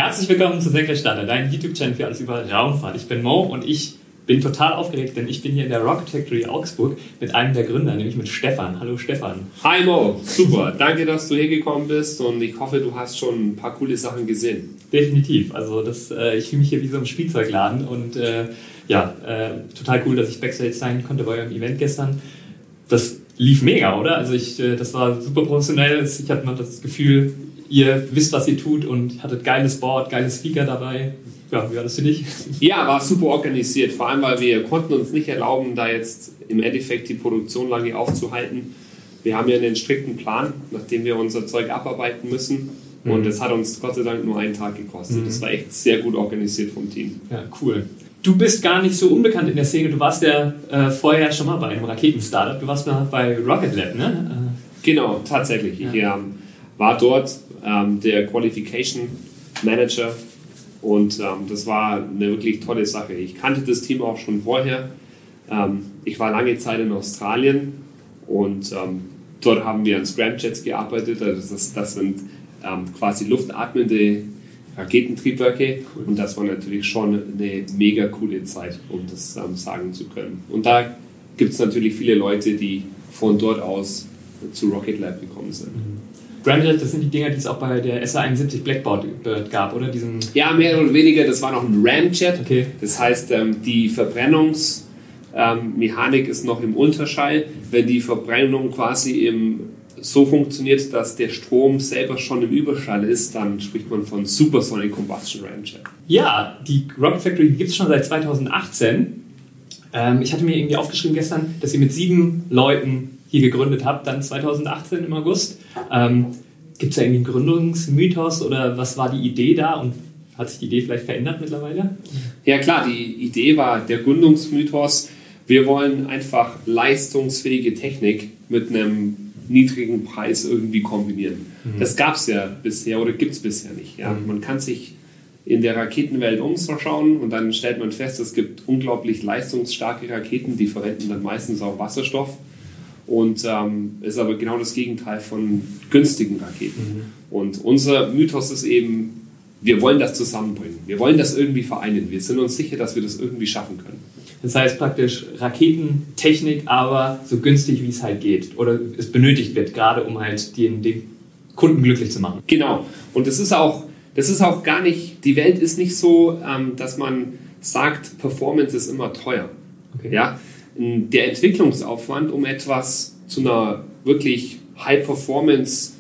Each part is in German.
Herzlich willkommen zu Senkrechtstarter, dein YouTube-Channel für alles über Raumfahrt. Ich bin Mo und ich bin total aufgeregt, denn ich bin hier in der Rocket Factory Augsburg mit einem der Gründer, nämlich mit Stefan. Hallo Stefan. Hi Mo, super. Danke, dass du hergekommen bist und ich hoffe, du hast schon ein paar coole Sachen gesehen. Definitiv. Also ich fühle mich hier wie so im Spielzeugladen und total cool, dass ich Backstage sein konnte bei eurem Event gestern. Das lief mega, oder? Also das war super professionell. Ich hatte noch das Gefühl, ihr wisst, was ihr tut und hattet geiles Board, geile Speaker dabei. Ja, wie war das für dich? Ja, war super organisiert, vor allem, weil wir konnten uns nicht erlauben, da jetzt im Endeffekt die Produktion lange aufzuhalten. Wir haben ja einen strikten Plan, nachdem wir unser Zeug abarbeiten müssen und das hat uns Gott sei Dank nur einen Tag gekostet. Das war echt sehr gut organisiert vom Team. Ja, cool. Du bist gar nicht so unbekannt in der Szene, du warst ja vorher schon mal bei einem Raketen-Startup, du warst mal bei Rocket Lab, ne? Genau, tatsächlich. Ich war dort der Qualification Manager. Und das war eine wirklich tolle Sache. Ich kannte das Team auch schon vorher. Ich war lange Zeit in Australien und dort haben wir an Scramjets gearbeitet. Also das sind quasi luftatmende Raketentriebwerke. Und das war natürlich schon eine mega coole Zeit, um das sagen zu können. Und da gibt es natürlich viele Leute, die von dort aus zu Rocket Lab gekommen sind. Scramjet, das sind die Dinger, die es auch bei der SA-71 Blackbird gab, oder? Ja, mehr oder weniger, das war noch ein Ramjet. Okay. Das heißt, die Verbrennungsmechanik ist noch im Unterschall. Wenn die Verbrennung quasi so funktioniert, dass der Strom selber schon im Überschall ist, dann spricht man von Supersonic Combustion Ramjet. Ja, die Rocket Factory gibt es schon seit 2018. Ich hatte mir irgendwie aufgeschrieben gestern, dass ihr mit 7 Leuten hier gegründet habt, dann 2018 im August. Gibt es da irgendwie einen Gründungsmythos oder was war die Idee da und hat sich die Idee vielleicht verändert mittlerweile? Ja klar, die Idee war der Gründungsmythos. Wir wollen einfach leistungsfähige Technik mit einem niedrigen Preis irgendwie kombinieren. Das gab es ja bisher oder gibt es bisher nicht. Ja? Man kann sich in der Raketenwelt umschauen und dann stellt man fest, es gibt unglaublich leistungsstarke Raketen, die verwenden dann meistens auch Wasserstoff. Und ist aber genau das Gegenteil von günstigen Raketen. Und unser Mythos ist eben, wir wollen das zusammenbringen. Wir wollen das irgendwie vereinen. Wir sind uns sicher, dass wir das irgendwie schaffen können. Das heißt praktisch Raketentechnik, aber so günstig, wie es halt geht. Oder es benötigt wird, gerade um halt den Kunden glücklich zu machen. Genau. Und das ist auch gar nicht, die Welt ist nicht so, dass man sagt, Performance ist immer teuer. Okay. Ja? Der Entwicklungsaufwand, um etwas zu einer wirklich High Performance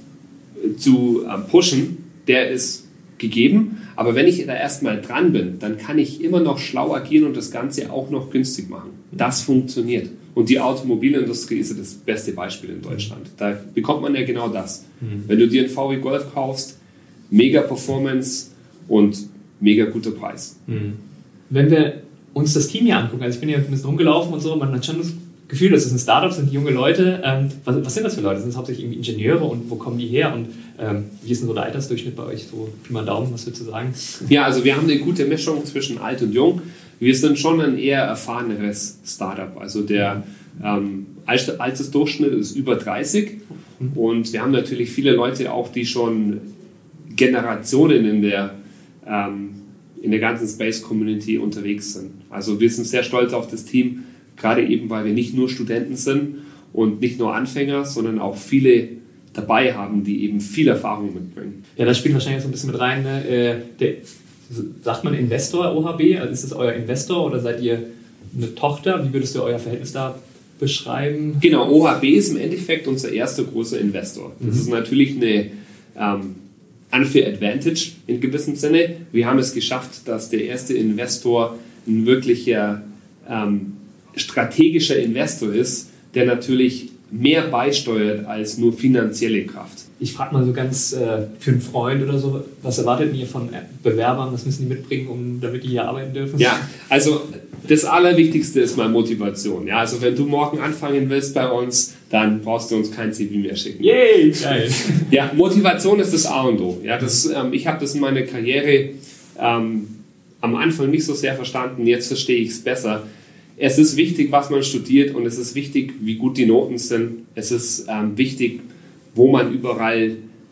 zu pushen, der ist gegeben. Aber wenn ich da erstmal dran bin, dann kann ich immer noch schlau agieren und das Ganze auch noch günstig machen. Das funktioniert. Und die Automobilindustrie ist ja das beste Beispiel in Deutschland. Da bekommt man ja genau das. Wenn du dir einen VW Golf kaufst, mega Performance und mega guter Preis. Wenn wir uns das Team hier angucken, also ich bin hier ein bisschen rumgelaufen und so, man hat schon das Gefühl, das ist ein Startup, sind junge Leute. Was sind das für Leute? Sind das hauptsächlich irgendwie Ingenieure und wo kommen die her? Und wie ist denn so der Altersdurchschnitt bei euch? So Pi mal Daumen, was würdest du sagen? Ja, also wir haben eine gute Mischung zwischen alt und jung. Wir sind schon ein eher erfahreneres Startup. Also der Altersdurchschnitt ist über 30 und wir haben natürlich viele Leute auch, die schon Generationen in der ganzen Space-Community unterwegs sind. Also wir sind sehr stolz auf das Team, gerade eben, weil wir nicht nur Studenten sind und nicht nur Anfänger, sondern auch viele dabei haben, die eben viel Erfahrung mitbringen. Ja, das spielt wahrscheinlich so ein bisschen mit rein. Ne? Sagt man Investor OHB? Also ist das euer Investor oder seid ihr eine Tochter? Wie würdest du euer Verhältnis da beschreiben? Genau, OHB ist im Endeffekt unser erster großer Investor. Das ist natürlich eine unfair advantage in gewissem Sinne. Wir haben es geschafft, dass der erste Investor ein wirklicher strategischer Investor ist, der natürlich mehr beisteuert als nur finanzielle Kraft. Ich frage mal so ganz für einen Freund oder so, was erwartet ihr von Bewerbern, was müssen die mitbringen, damit die hier arbeiten dürfen? Ja, also das Allerwichtigste ist mal Motivation. Ja, also wenn du morgen anfangen willst bei uns, dann brauchst du uns kein CV mehr schicken. Yay, geil. Ja, Motivation ist das A und O. Ja, ich habe das in meiner Karriere am Anfang nicht so sehr verstanden, jetzt verstehe ich es besser. Es ist wichtig, was man studiert und es ist wichtig, wie gut die Noten sind. Es ist wichtig, wo man überall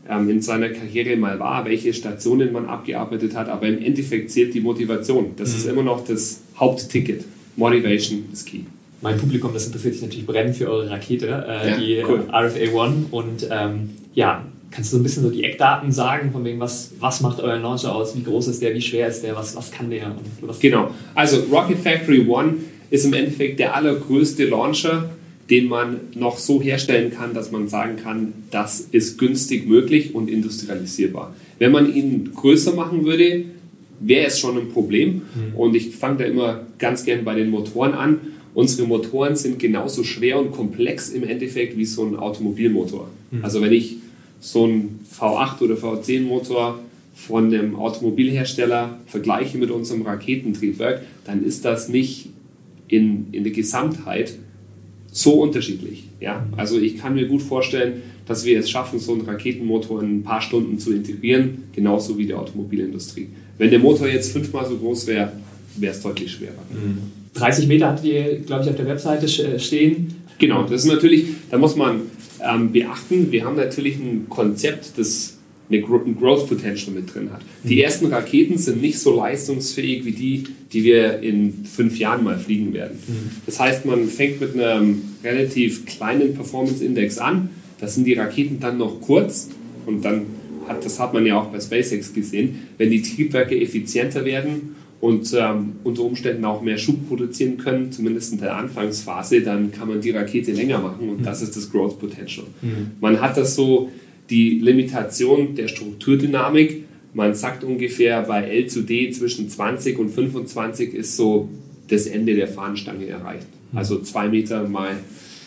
in seiner Karriere mal war, welche Stationen man abgearbeitet hat, aber im Endeffekt zählt die Motivation. Das ist immer noch das Hauptticket. Motivation is key. Mein Publikum, das interessiert sich natürlich brennend für eure Rakete, die cool. RFA One. Und kannst du so ein bisschen so die Eckdaten sagen, von wegen, was macht euer Launcher aus, wie groß ist der, wie schwer ist der, was kann der? Und was genau, also Rocket Factory One ist im Endeffekt der allergrößte Launcher, den man noch so herstellen kann, dass man sagen kann, das ist günstig möglich und industrialisierbar. Wenn man ihn größer machen würde, wäre es schon ein Problem. Und ich fange da immer ganz gern bei den Motoren an. Unsere Motoren sind genauso schwer und komplex im Endeffekt wie so ein Automobilmotor. Also wenn ich so einen V8 oder V10 Motor von einem Automobilhersteller vergleiche mit unserem Raketentriebwerk, dann ist das nicht in der Gesamtheit so unterschiedlich. Ja? Also ich kann mir gut vorstellen, dass wir es schaffen, so einen Raketenmotor in ein paar Stunden zu integrieren, genauso wie die Automobilindustrie. Wenn der Motor jetzt 5-mal so groß wäre, wäre es deutlich schwerer. 30 Meter hattet ihr, glaube ich, auf der Webseite stehen. Genau, das ist natürlich, da muss man beachten, wir haben natürlich ein Konzept, das ein Growth Potential mit drin hat. Die ersten Raketen sind nicht so leistungsfähig wie die wir in 5 Jahren mal fliegen werden. Das heißt, man fängt mit einem relativ kleinen Performance Index an, da sind die Raketen dann noch kurz und dann das hat man ja auch bei SpaceX gesehen, wenn die Triebwerke effizienter werden und unter Umständen auch mehr Schub produzieren können, zumindest in der Anfangsphase, dann kann man die Rakete länger machen und das ist das Growth Potential. Man hat das so, die Limitation der Strukturdynamik, man sagt ungefähr bei L zu D zwischen 20 und 25 ist so das Ende der Fahnenstange erreicht. Also 2 Meter mal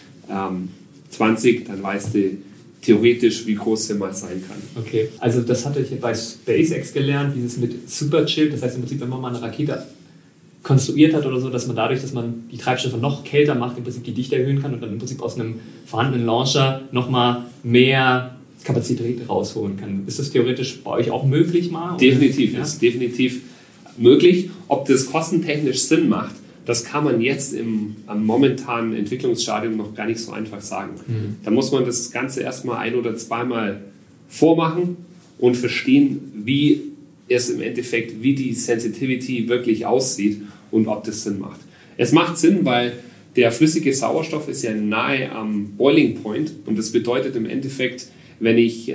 20, dann weißt du theoretisch, wie groß der mal sein kann. Okay, also das hatte ich bei SpaceX gelernt, dieses mit Superchill, das heißt im Prinzip, wenn man mal eine Rakete konstruiert hat oder so, dass man dadurch, dass man die Treibstoffe noch kälter macht, im Prinzip die Dichte erhöhen kann und dann im Prinzip aus einem vorhandenen Launcher nochmal mehr Kapazität rausholen kann. Ist das theoretisch bei euch auch möglich mal? Definitiv, ja? Ist definitiv möglich. Ob das kostentechnisch Sinn macht, das kann man jetzt am momentanen Entwicklungsstadium noch gar nicht so einfach sagen. Da muss man das Ganze erstmal 1- oder 2-mal vormachen und verstehen, wie es im Endeffekt, wie die Sensitivity wirklich aussieht und ob das Sinn macht. Es macht Sinn, weil der flüssige Sauerstoff ist ja nahe am Boiling Point und das bedeutet im Endeffekt, wenn ich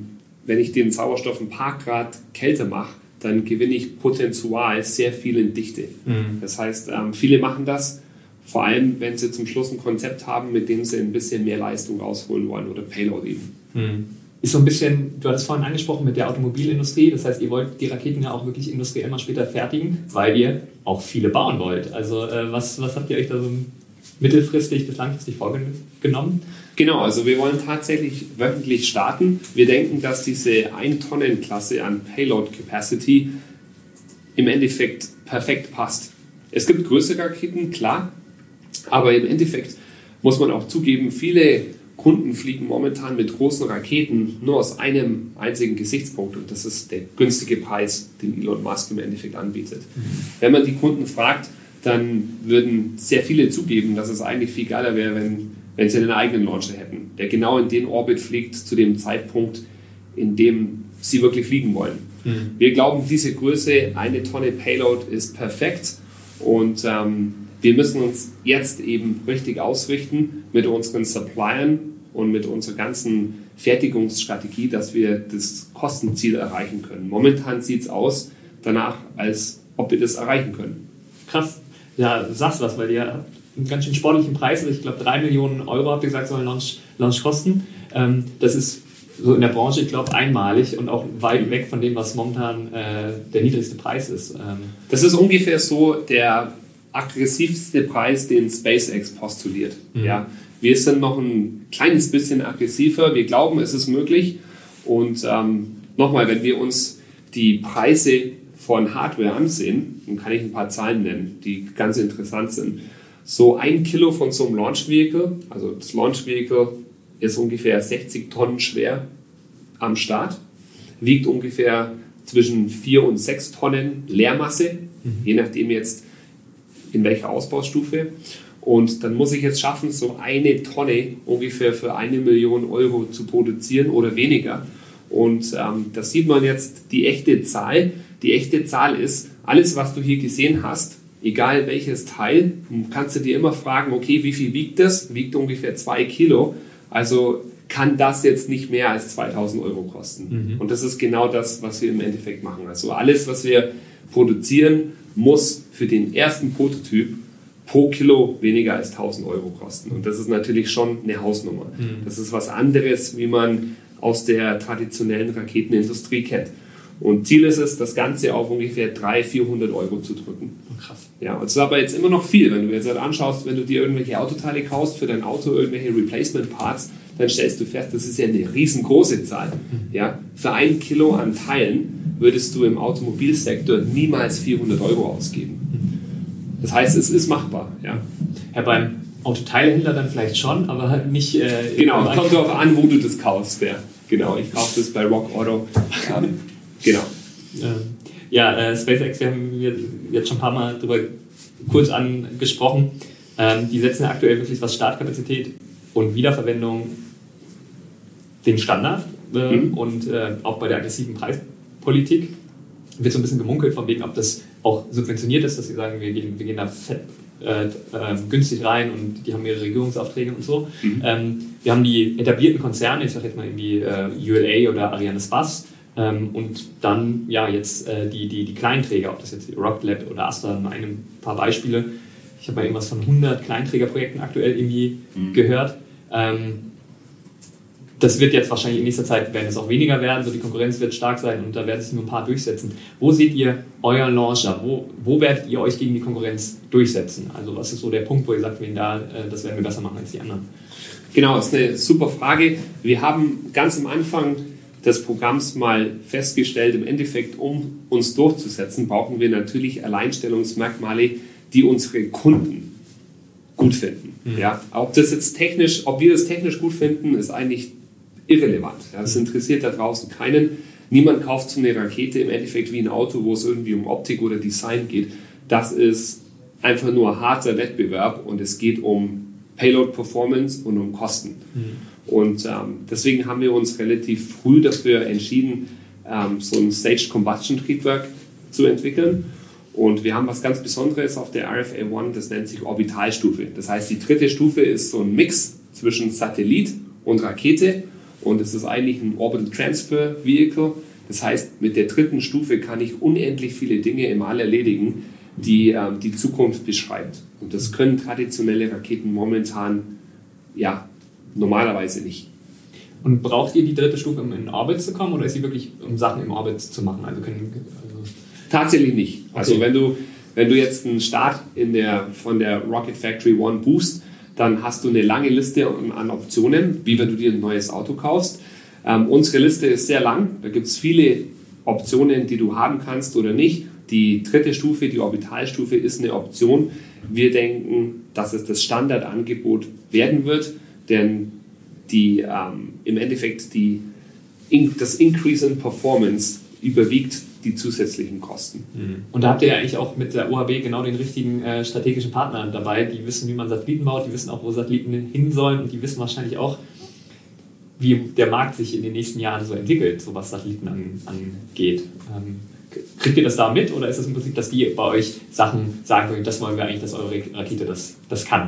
den Sauerstoff ein paar Grad kälter mache, dann gewinne ich prozentual sehr viel in Dichte. Das heißt, viele machen das, vor allem wenn sie zum Schluss ein Konzept haben, mit dem sie ein bisschen mehr Leistung rausholen wollen oder Payload eben. Ist so ein bisschen, du hattest vorhin angesprochen mit der Automobilindustrie, das heißt, ihr wollt die Raketen ja auch wirklich industriell mal später fertigen, weil ihr auch viele bauen wollt. Also was habt ihr euch da so mittelfristig bis langfristig vorgenommen? Genau, also wir wollen tatsächlich wöchentlich starten. Wir denken, dass diese 1-Tonnen-Klasse an Payload Capacity im Endeffekt perfekt passt. Es gibt größere Raketen, klar, aber im Endeffekt muss man auch zugeben, viele Kunden fliegen momentan mit großen Raketen nur aus einem einzigen Gesichtspunkt und das ist der günstige Preis, den Elon Musk im Endeffekt anbietet. Wenn man die Kunden fragt, dann würden sehr viele zugeben, dass es eigentlich viel geiler wäre, wenn sie einen eigenen Launcher hätten, der genau in den Orbit fliegt, zu dem Zeitpunkt, in dem sie wirklich fliegen wollen. Wir glauben, diese Größe, 1 Tonne Payload, ist perfekt und wir müssen uns jetzt eben richtig ausrichten mit unseren Suppliern und mit unserer ganzen Fertigungsstrategie, dass wir das Kostenziel erreichen können. Momentan sieht es aus danach, als ob wir das erreichen können. Krass. Ja, du sagst was, weil ihr einen ganz schön sportlichen Preis, also ich glaube 3 Millionen Euro, habt ihr gesagt, soll ein Launch kosten. Das ist so in der Branche, ich glaube, einmalig und auch weit weg von dem, was momentan der niedrigste Preis ist. Das ist ungefähr so der aggressivste Preis, den SpaceX postuliert. Ja, wir sind noch ein kleines bisschen aggressiver. Wir glauben, es ist möglich. Und nochmal, wenn wir uns die Preise von Hardware ansehen, dann kann ich ein paar Zahlen nennen, die ganz interessant sind. So 1 Kilo von so einem Launch Vehicle, also das Launch Vehicle ist ungefähr 60 Tonnen schwer am Start, wiegt ungefähr zwischen 4 und 6 Tonnen Leermasse, je nachdem jetzt in welcher Ausbaustufe. Und dann muss ich jetzt schaffen, so 1 Tonne ungefähr für 1 Million Euro zu produzieren oder weniger. Und das sieht man jetzt die echte Zahl. Die echte Zahl ist, alles, was du hier gesehen hast, egal welches Teil, kannst du dir immer fragen, okay, wie viel wiegt das? Wiegt ungefähr 2 Kilo. Also kann das jetzt nicht mehr als 2.000 Euro kosten. Und das ist genau das, was wir im Endeffekt machen. Also alles, was wir produzieren, muss für den ersten Prototyp pro Kilo weniger als 1.000 Euro kosten. Und das ist natürlich schon eine Hausnummer. Das ist was anderes, wie man aus der traditionellen Raketenindustrie kennt. Und Ziel ist es, das Ganze auf ungefähr 300-400 Euro zu drücken. Krass. Ja, und das ist aber jetzt immer noch viel. Wenn du jetzt halt anschaust, wenn du dir irgendwelche Autoteile kaufst für dein Auto, irgendwelche Replacement-Parts, dann stellst du fest, das ist ja eine riesengroße Zahl. Ja, für 1 Kilo an Teilen würdest du im Automobilsektor niemals 400 Euro ausgeben. Das heißt, es ist machbar. Ja, beim Autoteilehändler dann vielleicht schon, aber halt nicht... genau, kommt darauf an, wo du das kaufst. Ja. Genau, ich kaufe das bei Rock Auto. Genau. SpaceX, wir haben jetzt schon ein paar Mal darüber kurz angesprochen. Die setzen ja aktuell wirklich, was Startkapazität und Wiederverwendung, den Standard. Und auch bei der aggressiven Preispolitik wird so ein bisschen gemunkelt von wegen, ob das auch subventioniert ist, dass sie sagen, wir gehen da günstig rein und die haben ihre Regierungsaufträge und so. Wir haben die etablierten Konzerne, ich sage jetzt mal irgendwie ULA oder Arianespace, und dann jetzt die Kleinträger, ob das jetzt Rocket Lab oder Astra, ein paar Beispiele. Ich habe mal irgendwas von 100 Kleinträgerprojekten aktuell irgendwie gehört. Das wird jetzt wahrscheinlich in nächster Zeit, werden es auch weniger werden, so die Konkurrenz wird stark sein und da werden sich nur ein paar durchsetzen. Wo seht ihr euren Launcher? Wo werdet ihr euch gegen die Konkurrenz durchsetzen? Also was ist so der Punkt, wo ihr sagt, das werden wir besser machen als die anderen? Genau, das ist eine super Frage. Wir haben ganz am Anfang des Programms mal festgestellt, im Endeffekt, um uns durchzusetzen, brauchen wir natürlich Alleinstellungsmerkmale, die unsere Kunden gut finden. Ja, ob wir das technisch gut finden, ist eigentlich irrelevant. Ja, das interessiert da draußen keinen. Niemand kauft so eine Rakete im Endeffekt wie ein Auto, wo es irgendwie um Optik oder Design geht. Das ist einfach nur harter Wettbewerb und es geht um Payload Performance und um Kosten. Und deswegen haben wir uns relativ früh dafür entschieden, so ein Staged Combustion Triebwerk zu entwickeln. Und wir haben was ganz Besonderes auf der RFA One, das nennt sich Orbitalstufe. Das heißt, die dritte Stufe ist so ein Mix zwischen Satellit und Rakete. Und es ist eigentlich ein Orbital Transfer Vehicle. Das heißt, mit der dritten Stufe kann ich unendlich viele Dinge im All erledigen, die die Zukunft beschreibt. Und das können traditionelle Raketen momentan normalerweise nicht. Und braucht ihr die dritte Stufe, um in Orbit zu kommen, oder ist sie wirklich, um Sachen im Orbit zu machen? Tatsächlich nicht. Okay. Also wenn du jetzt einen Start von der Rocket Factory One buchst, dann hast du eine lange Liste an Optionen, wie wenn du dir ein neues Auto kaufst. Unsere Liste ist sehr lang. Da gibt es viele Optionen, die du haben kannst oder nicht. Die dritte Stufe, die Orbitalstufe, ist eine Option. Wir denken, dass es das Standardangebot werden wird, denn im Endeffekt das Increase in Performance überwiegt die zusätzlichen Kosten. Und da habt ihr ja eigentlich auch mit der OHB genau den richtigen strategischen Partner dabei. Die wissen, wie man Satelliten baut, die wissen auch, wo Satelliten hin sollen und die wissen wahrscheinlich auch, wie der Markt sich in den nächsten Jahren so entwickelt, so was Satelliten angeht. Kriegt ihr das da mit oder ist es im Prinzip, dass die bei euch Sachen sagen, das wollen wir eigentlich, dass eure Rakete das kann?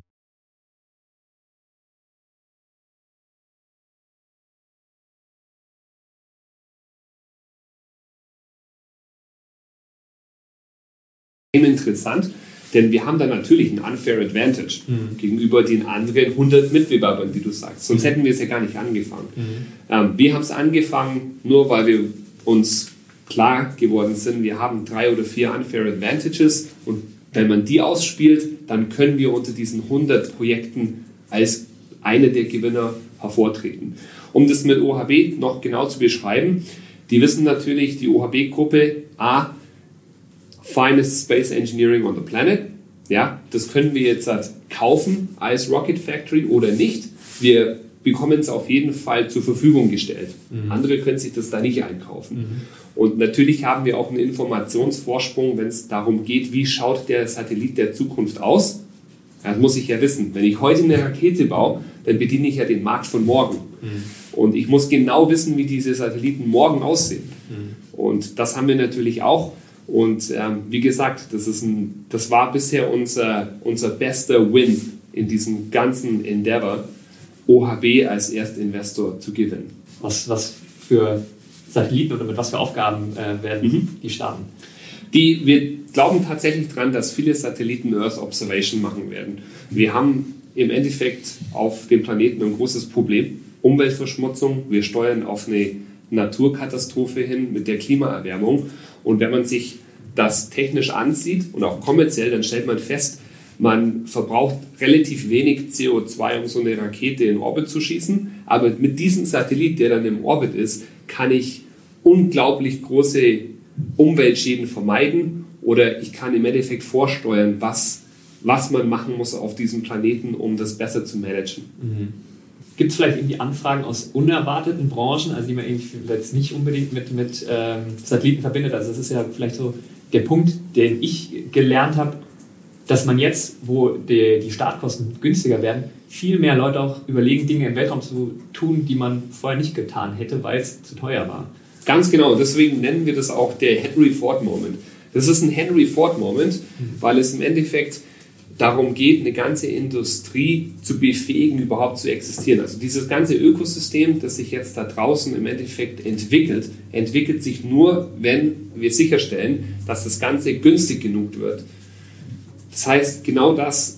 Interessant, denn wir haben da natürlich einen unfair advantage gegenüber den anderen 100 Mitbewerbern, die du sagst. Sonst hätten wir es ja gar nicht angefangen. Wir haben es angefangen, nur weil wir uns klar geworden sind, wir haben 3 oder 4 unfair advantages und wenn man die ausspielt, dann können wir unter diesen 100 Projekten als einer der Gewinner hervortreten. Um das mit OHB noch genau zu beschreiben, die wissen natürlich, die OHB-Gruppe Finest Space Engineering on the Planet. Ja, das können wir jetzt kaufen als Rocket Factory oder nicht. Wir bekommen es auf jeden Fall zur Verfügung gestellt. Andere können sich das da nicht einkaufen. Und natürlich haben wir auch einen Informationsvorsprung, wenn es darum geht, wie schaut der Satellit der Zukunft aus. Das muss ich ja wissen. Wenn ich heute eine Rakete baue, dann bediene ich ja den Markt von morgen. Und ich muss genau wissen, wie diese Satelliten morgen aussehen. Und das haben wir natürlich auch. Und wie gesagt, das war bisher unser bester Win in diesem ganzen Endeavor, OHB als Erstinvestor zu gewinnen. Was für Satelliten oder mit was für Aufgaben werden die starten? Wir glauben tatsächlich daran, dass viele Satelliten Earth Observation machen werden. Wir haben im Endeffekt auf dem Planeten ein großes Problem, Umweltverschmutzung. Wir steuern auf eine Naturkatastrophe hin mit der Klimaerwärmung. Und wenn man sich das technisch ansieht und auch kommerziell, dann stellt man fest, man verbraucht relativ wenig CO2, um so eine Rakete in Orbit zu schießen. Aber mit diesem Satellit, der dann im Orbit ist, kann ich unglaublich große Umweltschäden vermeiden oder ich kann im Endeffekt vorsteuern, was man machen muss auf diesem Planeten, um das besser zu managen. Gibt es vielleicht irgendwie Anfragen aus unerwarteten Branchen, also die man irgendwie jetzt nicht unbedingt mit Satelliten verbindet? Also das ist ja vielleicht so der Punkt, den ich gelernt habe, dass man jetzt, wo die Startkosten günstiger werden, viel mehr Leute auch überlegen, Dinge im Weltraum zu tun, die man vorher nicht getan hätte, weil es zu teuer war. Ganz genau, deswegen nennen wir das auch der Henry Ford Moment. Das ist ein Henry Ford Moment, weil es im Endeffekt darum geht, eine ganze Industrie zu befähigen, überhaupt zu existieren. Also dieses ganze Ökosystem, das sich jetzt da draußen im Endeffekt entwickelt sich nur, wenn wir sicherstellen, dass das Ganze günstig genug wird. Das heißt, genau das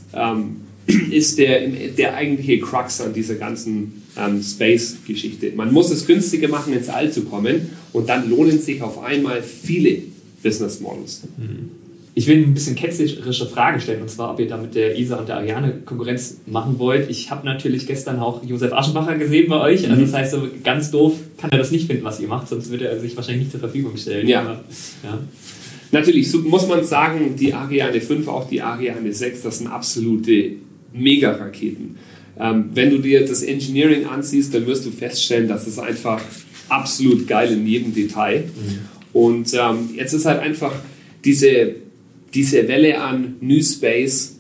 ist der eigentliche Crux an dieser ganzen Space-Geschichte. Man muss es günstiger machen, ins All zu kommen und dann lohnen sich auf einmal viele Business Models. Ich will ein bisschen ketzerische Fragen stellen, und zwar, ob ihr da mit der ESA und der Ariane Konkurrenz machen wollt. Ich habe natürlich gestern auch Josef Aschenbacher gesehen bei euch. Also das heißt, so ganz doof kann er das nicht finden, was ihr macht, sonst würde er sich wahrscheinlich nicht zur Verfügung stellen. Ja. Aber, ja. Natürlich muss man sagen, die Ariane 5, auch die Ariane 6, das sind absolute Mega-Raketen. Wenn du dir das Engineering ansiehst, dann wirst du feststellen, dass es einfach absolut geil in jedem Detail. Und jetzt ist halt einfach diese Welle an New Space,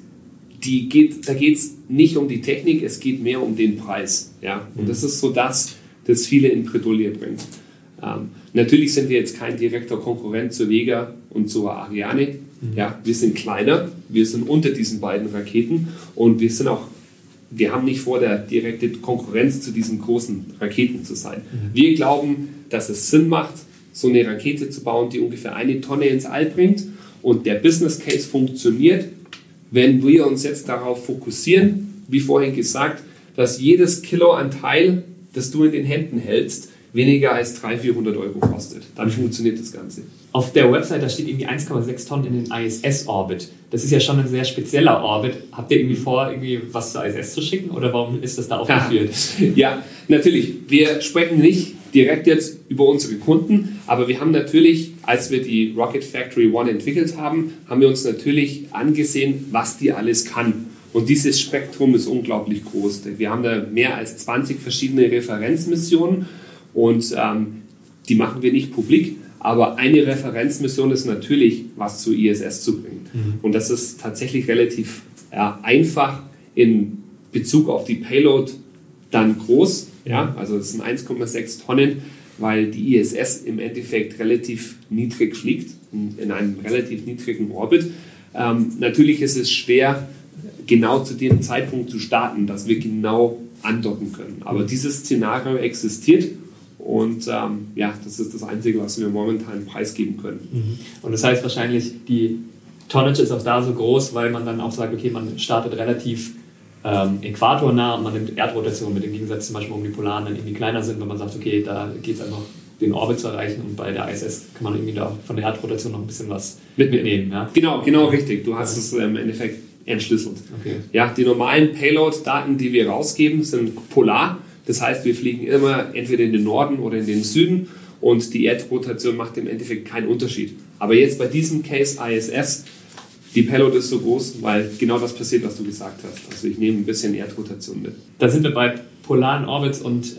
da geht es nicht um die Technik, es geht mehr um den Preis. Ja? Und das ist so das viele in Bredouille bringt. Natürlich sind wir jetzt kein direkter Konkurrent zur Vega und zur Ariane. Ja, wir sind kleiner, wir sind unter diesen beiden Raketen und wir haben nicht vor, der direkte Konkurrenz zu diesen großen Raketen zu sein. Wir glauben, dass es Sinn macht, so eine Rakete zu bauen, die ungefähr 1 Tonne ins All bringt. Und der Business Case funktioniert, wenn wir uns jetzt darauf fokussieren, wie vorhin gesagt, dass jedes Kilo an Teil, das du in den Händen hältst, weniger als 300-400 Euro kostet. Dann funktioniert das Ganze. Auf der Website, da steht irgendwie 1,6 Tonnen in den ISS-Orbit. Das ist ja schon ein sehr spezieller Orbit. Habt ihr irgendwie vor, irgendwie was zur ISS zu schicken oder warum ist das da aufgeführt? Ja, natürlich. Wir sprechen nicht direkt jetzt über unsere Kunden, aber wir haben natürlich, als wir die Rocket Factory One entwickelt haben, haben wir uns natürlich angesehen, was die alles kann. Und dieses Spektrum ist unglaublich groß. Wir haben da mehr als 20 verschiedene Referenzmissionen und die machen wir nicht publik. Aber eine Referenzmission ist natürlich, was zur ISS zu bringen. Und das ist tatsächlich relativ einfach in Bezug auf die Payload dann groß. Ja? Also das sind 1,6 Tonnen, weil die ISS im Endeffekt relativ niedrig fliegt, in einem relativ niedrigen Orbit. Natürlich ist es schwer, genau zu dem Zeitpunkt zu starten, dass wir genau andocken können. Aber dieses Szenario existiert. Und das ist das Einzige, was wir momentan preisgeben können. Und das heißt wahrscheinlich, die Tonnage ist auch da so groß, weil man dann auch sagt, okay, man startet relativ äquatornah und man nimmt Erdrotation mit, im Gegensatz zum Beispiel, um die Polaren dann irgendwie kleiner sind, wenn man sagt, okay, da geht es einfach, den Orbit zu erreichen und bei der ISS kann man irgendwie da von der Erdrotation noch ein bisschen was mitnehmen. Ja? Genau richtig. Du hast es im Endeffekt entschlüsselt. Okay. Ja, die normalen Payload-Daten, die wir rausgeben, sind polar. Das heißt, wir fliegen immer entweder in den Norden oder in den Süden und die Erdrotation macht im Endeffekt keinen Unterschied. Aber jetzt bei diesem Case ISS, die Payload ist so groß, weil genau das passiert, was du gesagt hast. Also ich nehme ein bisschen Erdrotation mit. Da sind wir bei polaren Orbits und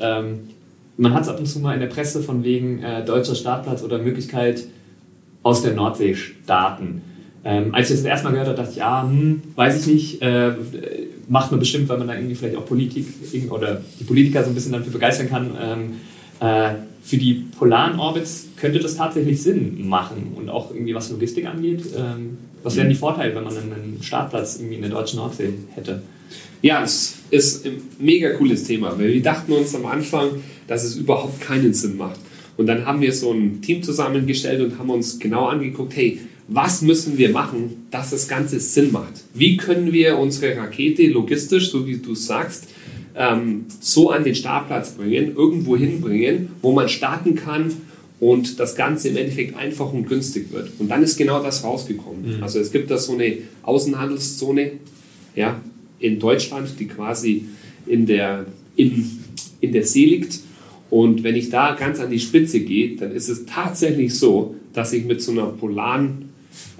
man hat es ab und zu mal in der Presse von wegen deutscher Startplatz oder Möglichkeit aus der Nordsee starten. Als ich das erste Mal gehört habe, dachte ich, weiß ich nicht, macht man bestimmt, weil man da irgendwie vielleicht auch Politik oder die Politiker so ein bisschen dafür begeistern kann. Für die polaren Orbits könnte das tatsächlich Sinn machen und auch irgendwie was Logistik angeht. Was wären die Vorteile, wenn man einen Startplatz irgendwie in der deutschen Nordsee hätte? Ja, es ist ein mega cooles Thema, weil wir dachten uns am Anfang, dass es überhaupt keinen Sinn macht. Und dann haben wir so ein Team zusammengestellt und haben uns genau angeguckt, hey, was müssen wir machen, dass das Ganze Sinn macht? Wie können wir unsere Rakete logistisch, so wie du sagst, so an den Startplatz bringen, irgendwo hinbringen, wo man starten kann und das Ganze im Endeffekt einfach und günstig wird. Und dann ist genau das rausgekommen. Also es gibt da so eine Außenhandelszone, ja, in Deutschland, die quasi in der See liegt. Und wenn ich da ganz an die Spitze gehe, dann ist es tatsächlich so, dass ich mit so einem polaren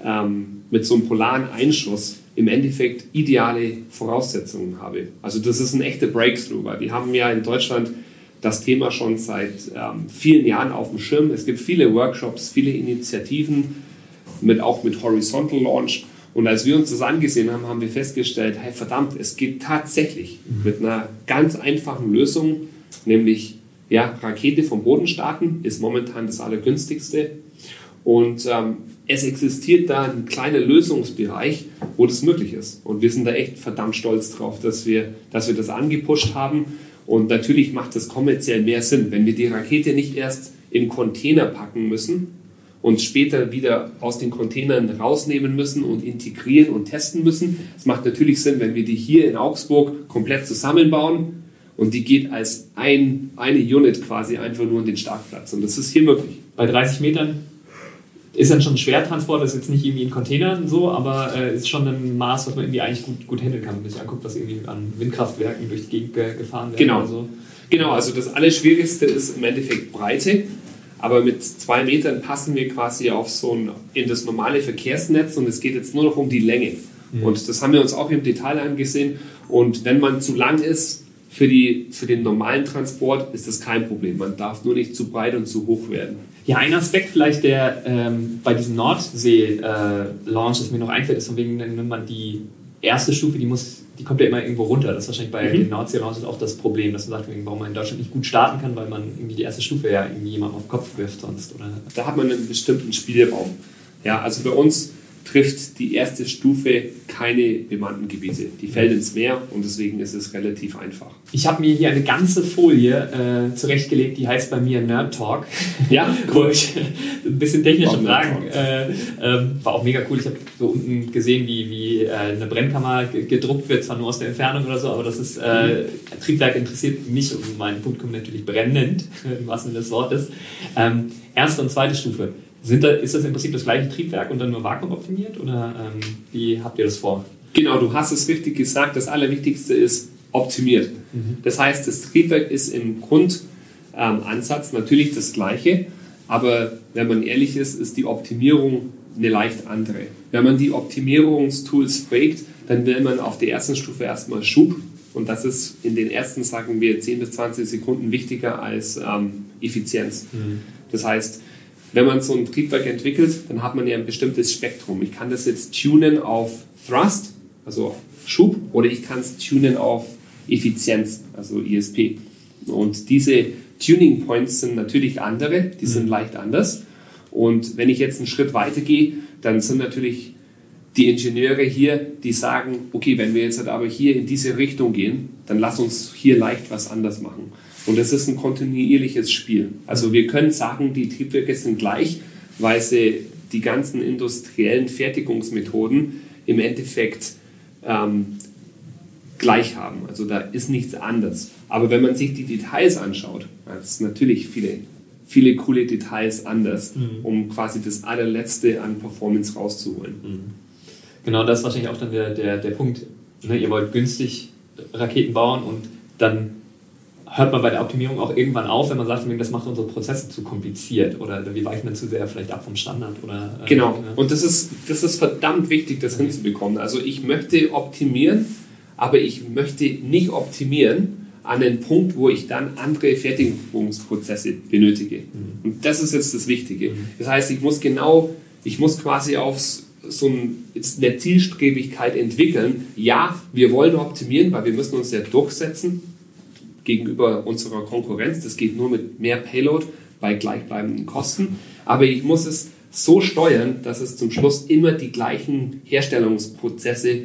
Einschuss im Endeffekt ideale Voraussetzungen habe. Also das ist ein echter Breakthrough, weil wir haben ja in Deutschland das Thema schon seit vielen Jahren auf dem Schirm. Es gibt viele Workshops, viele Initiativen, auch mit Horizontal Launch. Und als wir uns das angesehen haben, haben wir festgestellt, hey verdammt, es geht tatsächlich mit einer ganz einfachen Lösung, nämlich Rakete vom Boden starten, ist momentan das Allergünstigste. Und es existiert da ein kleiner Lösungsbereich, wo das möglich ist. Und wir sind da echt verdammt stolz drauf, dass wir das angepusht haben. Und natürlich macht das kommerziell mehr Sinn, wenn wir die Rakete nicht erst in Container packen müssen und später wieder aus den Containern rausnehmen müssen und integrieren und testen müssen. Es macht natürlich Sinn, wenn wir die hier in Augsburg komplett zusammenbauen und die geht als eine Unit quasi einfach nur in den Startplatz. Und das ist hier möglich. Bei 30 Metern ist dann schon ein Schwertransport, das ist jetzt nicht irgendwie in Containern so, aber ist schon ein Maß, was man irgendwie eigentlich gut handeln kann, wenn man sich anguckt, was irgendwie an Windkraftwerken durch die Gegend gefahren wird. Genau. Oder so. Genau, also das Allerschwierigste ist im Endeffekt Breite, aber mit 2 Metern passen wir quasi in das normale Verkehrsnetz und es geht jetzt nur noch um die Länge. Und das haben wir uns auch im Detail angesehen und wenn man zu lang ist für den normalen Transport, ist das kein Problem. Man darf nur nicht zu breit und zu hoch werden. Ja, ein Aspekt vielleicht, der bei diesem Nordsee-Launch, das mir noch einfällt, ist von wegen, wenn man die erste Stufe, die kommt ja immer irgendwo runter. Das ist wahrscheinlich bei den Nordsee-Launches auch das Problem, dass man sagt, warum man in Deutschland nicht gut starten kann, weil man irgendwie die erste Stufe ja irgendwie jemandem auf den Kopf wirft sonst. Oder? Da hat man einen bestimmten Spielraum. Ja, also bei uns trifft die erste Stufe keine bemannten Gebiete. Die fällt ins Meer und deswegen ist es relativ einfach. Ich habe mir hier eine ganze Folie zurechtgelegt, die heißt bei mir Nerd Talk. Ja, cool. Ein bisschen technische Fragen. War auch mega cool. Ich habe so unten gesehen, wie eine Brennkammer gedruckt wird, zwar nur aus der Entfernung oder so, aber das ist Triebwerk interessiert mich und mein Publikum natürlich brennend, im wahrsten Sinne des Wortes. Erste und zweite Stufe. Ist das im Prinzip das gleiche Triebwerk und dann nur vakuumoptimiert oder wie habt ihr das vor? Genau, du hast es richtig gesagt. Das Allerwichtigste ist optimiert. Das heißt, das Triebwerk ist im Grundansatz natürlich das gleiche, aber wenn man ehrlich ist, ist die Optimierung eine leicht andere. Wenn man die Optimierungstools fragt, dann will man auf der ersten Stufe erstmal Schub und das ist in den ersten, sagen wir, 10 bis 20 Sekunden wichtiger als Effizienz. Das heißt, wenn man so ein Triebwerk entwickelt, dann hat man ja ein bestimmtes Spektrum. Ich kann das jetzt tunen auf Thrust, also Schub, oder ich kann es tunen auf Effizienz, also ESP. Und diese Tuning Points sind natürlich andere, die sind leicht anders. Und wenn ich jetzt einen Schritt weiter gehe, dann sind natürlich die Ingenieure hier, die sagen, okay, wenn wir jetzt halt aber hier in diese Richtung gehen, dann lass uns hier leicht was anders machen. Und das ist ein kontinuierliches Spiel. Also wir können sagen, die Triebwerke sind gleich, weil sie die ganzen industriellen Fertigungsmethoden im Endeffekt gleich haben. Also da ist nichts anders. Aber wenn man sich die Details anschaut, das sind natürlich viele coole Details anders, um quasi das allerletzte an Performance rauszuholen. Genau, das ist wahrscheinlich auch dann der Punkt. Ne? Ihr wollt günstig Raketen bauen und dann hört man bei der Optimierung auch irgendwann auf, wenn man sagt, das macht unsere Prozesse zu kompliziert oder wir weichen dann zu sehr vielleicht ab vom Standard. Oder, genau, ja. Und das ist verdammt wichtig, das hinzubekommen. Also ich möchte optimieren, aber ich möchte nicht optimieren an den Punkt, wo ich dann andere Fertigungsprozesse benötige. Und das ist jetzt das Wichtige. Das heißt, ich muss quasi aufs eine Zielstrebigkeit entwickeln. Ja, wir wollen optimieren, weil wir müssen uns ja durchsetzen gegenüber unserer Konkurrenz. Das geht nur mit mehr Payload bei gleichbleibenden Kosten. Aber ich muss es so steuern, dass es zum Schluss immer die gleichen Herstellungsprozesse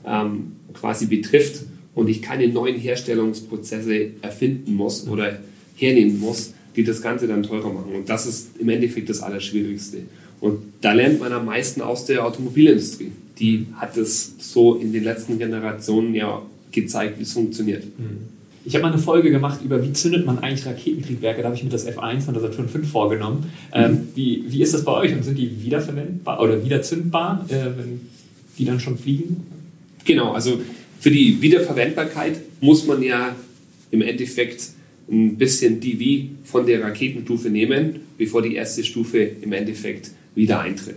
quasi betrifft und ich keine neuen Herstellungsprozesse erfinden muss oder hernehmen muss, die das Ganze dann teurer machen. Und das ist im Endeffekt das Allerschwierigste. Und da lernt man am meisten aus der Automobilindustrie. Die hat es so in den letzten Generationen ja gezeigt, wie es funktioniert. Ich habe mal eine Folge gemacht über, wie zündet man eigentlich Raketentriebwerke. Da habe ich mir das F1 von der Saturn V vorgenommen. Wie ist das bei euch? Und sind die wiederverwendbar oder wiederzündbar, wenn die dann schon fliegen? Genau, also für die Wiederverwendbarkeit muss man ja im Endeffekt ein bisschen die von der Raketenstufe nehmen, bevor die erste Stufe im Endeffekt wieder eintritt.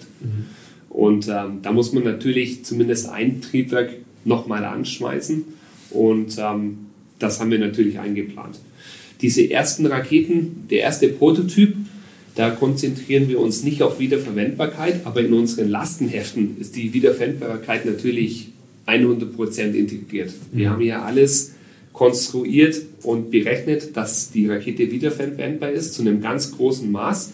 Und da muss man natürlich zumindest ein Triebwerk nochmal anschmeißen und das haben wir natürlich eingeplant. Diese ersten Raketen, der erste Prototyp, da konzentrieren wir uns nicht auf Wiederverwendbarkeit, aber in unseren Lastenheften ist die Wiederverwendbarkeit natürlich 100% integriert. Wir haben ja alles konstruiert und berechnet, dass die Rakete wiederverwendbar ist, zu einem ganz großen Maß.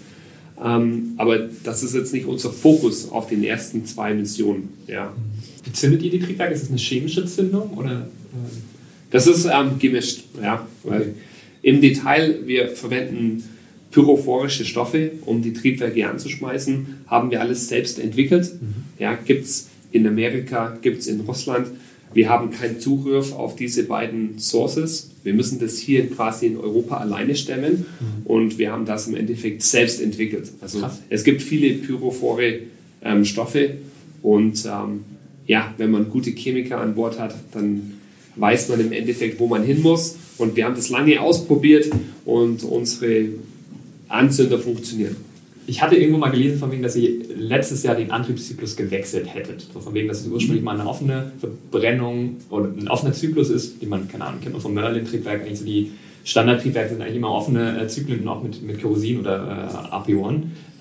Aber das ist jetzt nicht unser Fokus auf den ersten 2 Missionen. Ja. Wie zündet ihr die Triebwerke? Ist das eine chemische Zündung? Oder? Das ist gemischt. Ja, weil im Detail, wir verwenden pyrophorische Stoffe, um die Triebwerke anzuschmeißen. Haben wir alles selbst entwickelt. Ja, gibt es in Amerika, gibt es in Russland. Wir haben keinen Zugriff auf diese beiden Sources. Wir müssen das hier quasi in Europa alleine stemmen und wir haben das im Endeffekt selbst entwickelt. Also es gibt viele pyrophore Stoffe und wenn man gute Chemiker an Bord hat, dann weiß man im Endeffekt, wo man hin muss. Und wir haben das lange ausprobiert und unsere Anzünder funktionieren. Ich hatte irgendwo mal gelesen, von wegen, dass ihr letztes Jahr den Antriebszyklus gewechselt hättet. So von wegen, dass es ursprünglich mal eine offene Verbrennung oder ein offener Zyklus ist, die man, keine Ahnung, kennt man vom Merlin-Triebwerk. Eigentlich so die Standardtriebwerke sind eigentlich immer offene Zyklen, auch mit Kerosin oder AP1.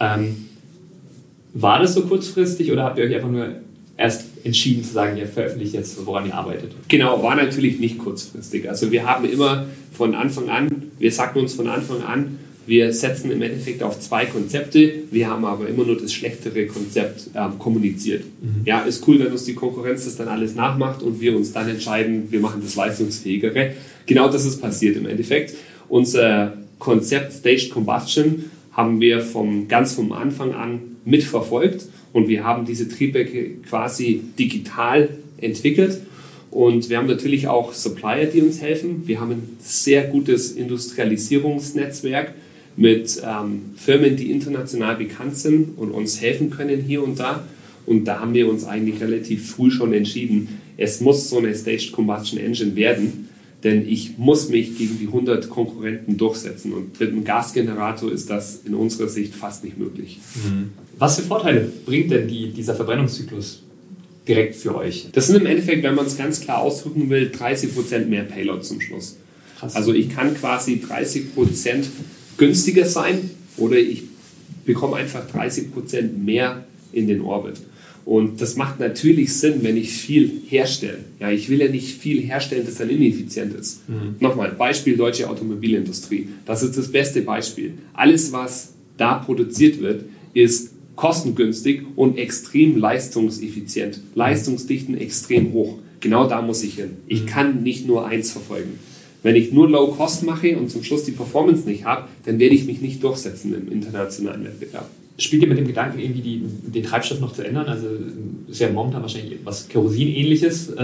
War das so kurzfristig oder habt ihr euch einfach nur erst entschieden zu sagen, ihr veröffentlicht jetzt, woran ihr arbeitet? Genau, war natürlich nicht kurzfristig. Also wir haben immer von Anfang an, wir sagten uns von Anfang an, wir setzen im Endeffekt auf 2 Konzepte, wir haben aber immer nur das schlechtere Konzept kommuniziert. Ja, ist cool, wenn uns die Konkurrenz das dann alles nachmacht und wir uns dann entscheiden, wir machen das leistungsfähigere. Genau das ist passiert im Endeffekt. Unser Konzept Staged Combustion haben wir ganz vom Anfang an mitverfolgt und wir haben diese Triebwerke quasi digital entwickelt. Und wir haben natürlich auch Supplier, die uns helfen. Wir haben ein sehr gutes Industrialisierungsnetzwerk mit Firmen, die international bekannt sind und uns helfen können hier und da. Und da haben wir uns eigentlich relativ früh schon entschieden, es muss so eine Staged Combustion Engine werden, denn ich muss mich gegen die 100 Konkurrenten durchsetzen. Und mit einem Gasgenerator ist das in unserer Sicht fast nicht möglich. Was für Vorteile bringt denn dieser Verbrennungszyklus direkt für euch? Das sind im Endeffekt, wenn man es ganz klar ausdrücken will, 30% mehr Payload zum Schluss. Krass. Also ich kann quasi 30% günstiger sein oder ich bekomme einfach 30% mehr in den Orbit. Und das macht natürlich Sinn, wenn ich viel herstelle. Ja, ich will ja nicht viel herstellen, das dann ineffizient ist. Nochmal, Beispiel deutsche Automobilindustrie. Das ist das beste Beispiel. Alles, was da produziert wird, ist kostengünstig und extrem leistungseffizient. Leistungsdichten extrem hoch. Genau da muss ich hin. Ich kann nicht nur eins verfolgen. Wenn ich nur Low Cost mache und zum Schluss die Performance nicht habe, dann werde ich mich nicht durchsetzen im internationalen Wettbewerb. Spielt ihr mit dem Gedanken, irgendwie den Treibstoff noch zu ändern? Also ist ja momentan wahrscheinlich was Kerosin-ähnliches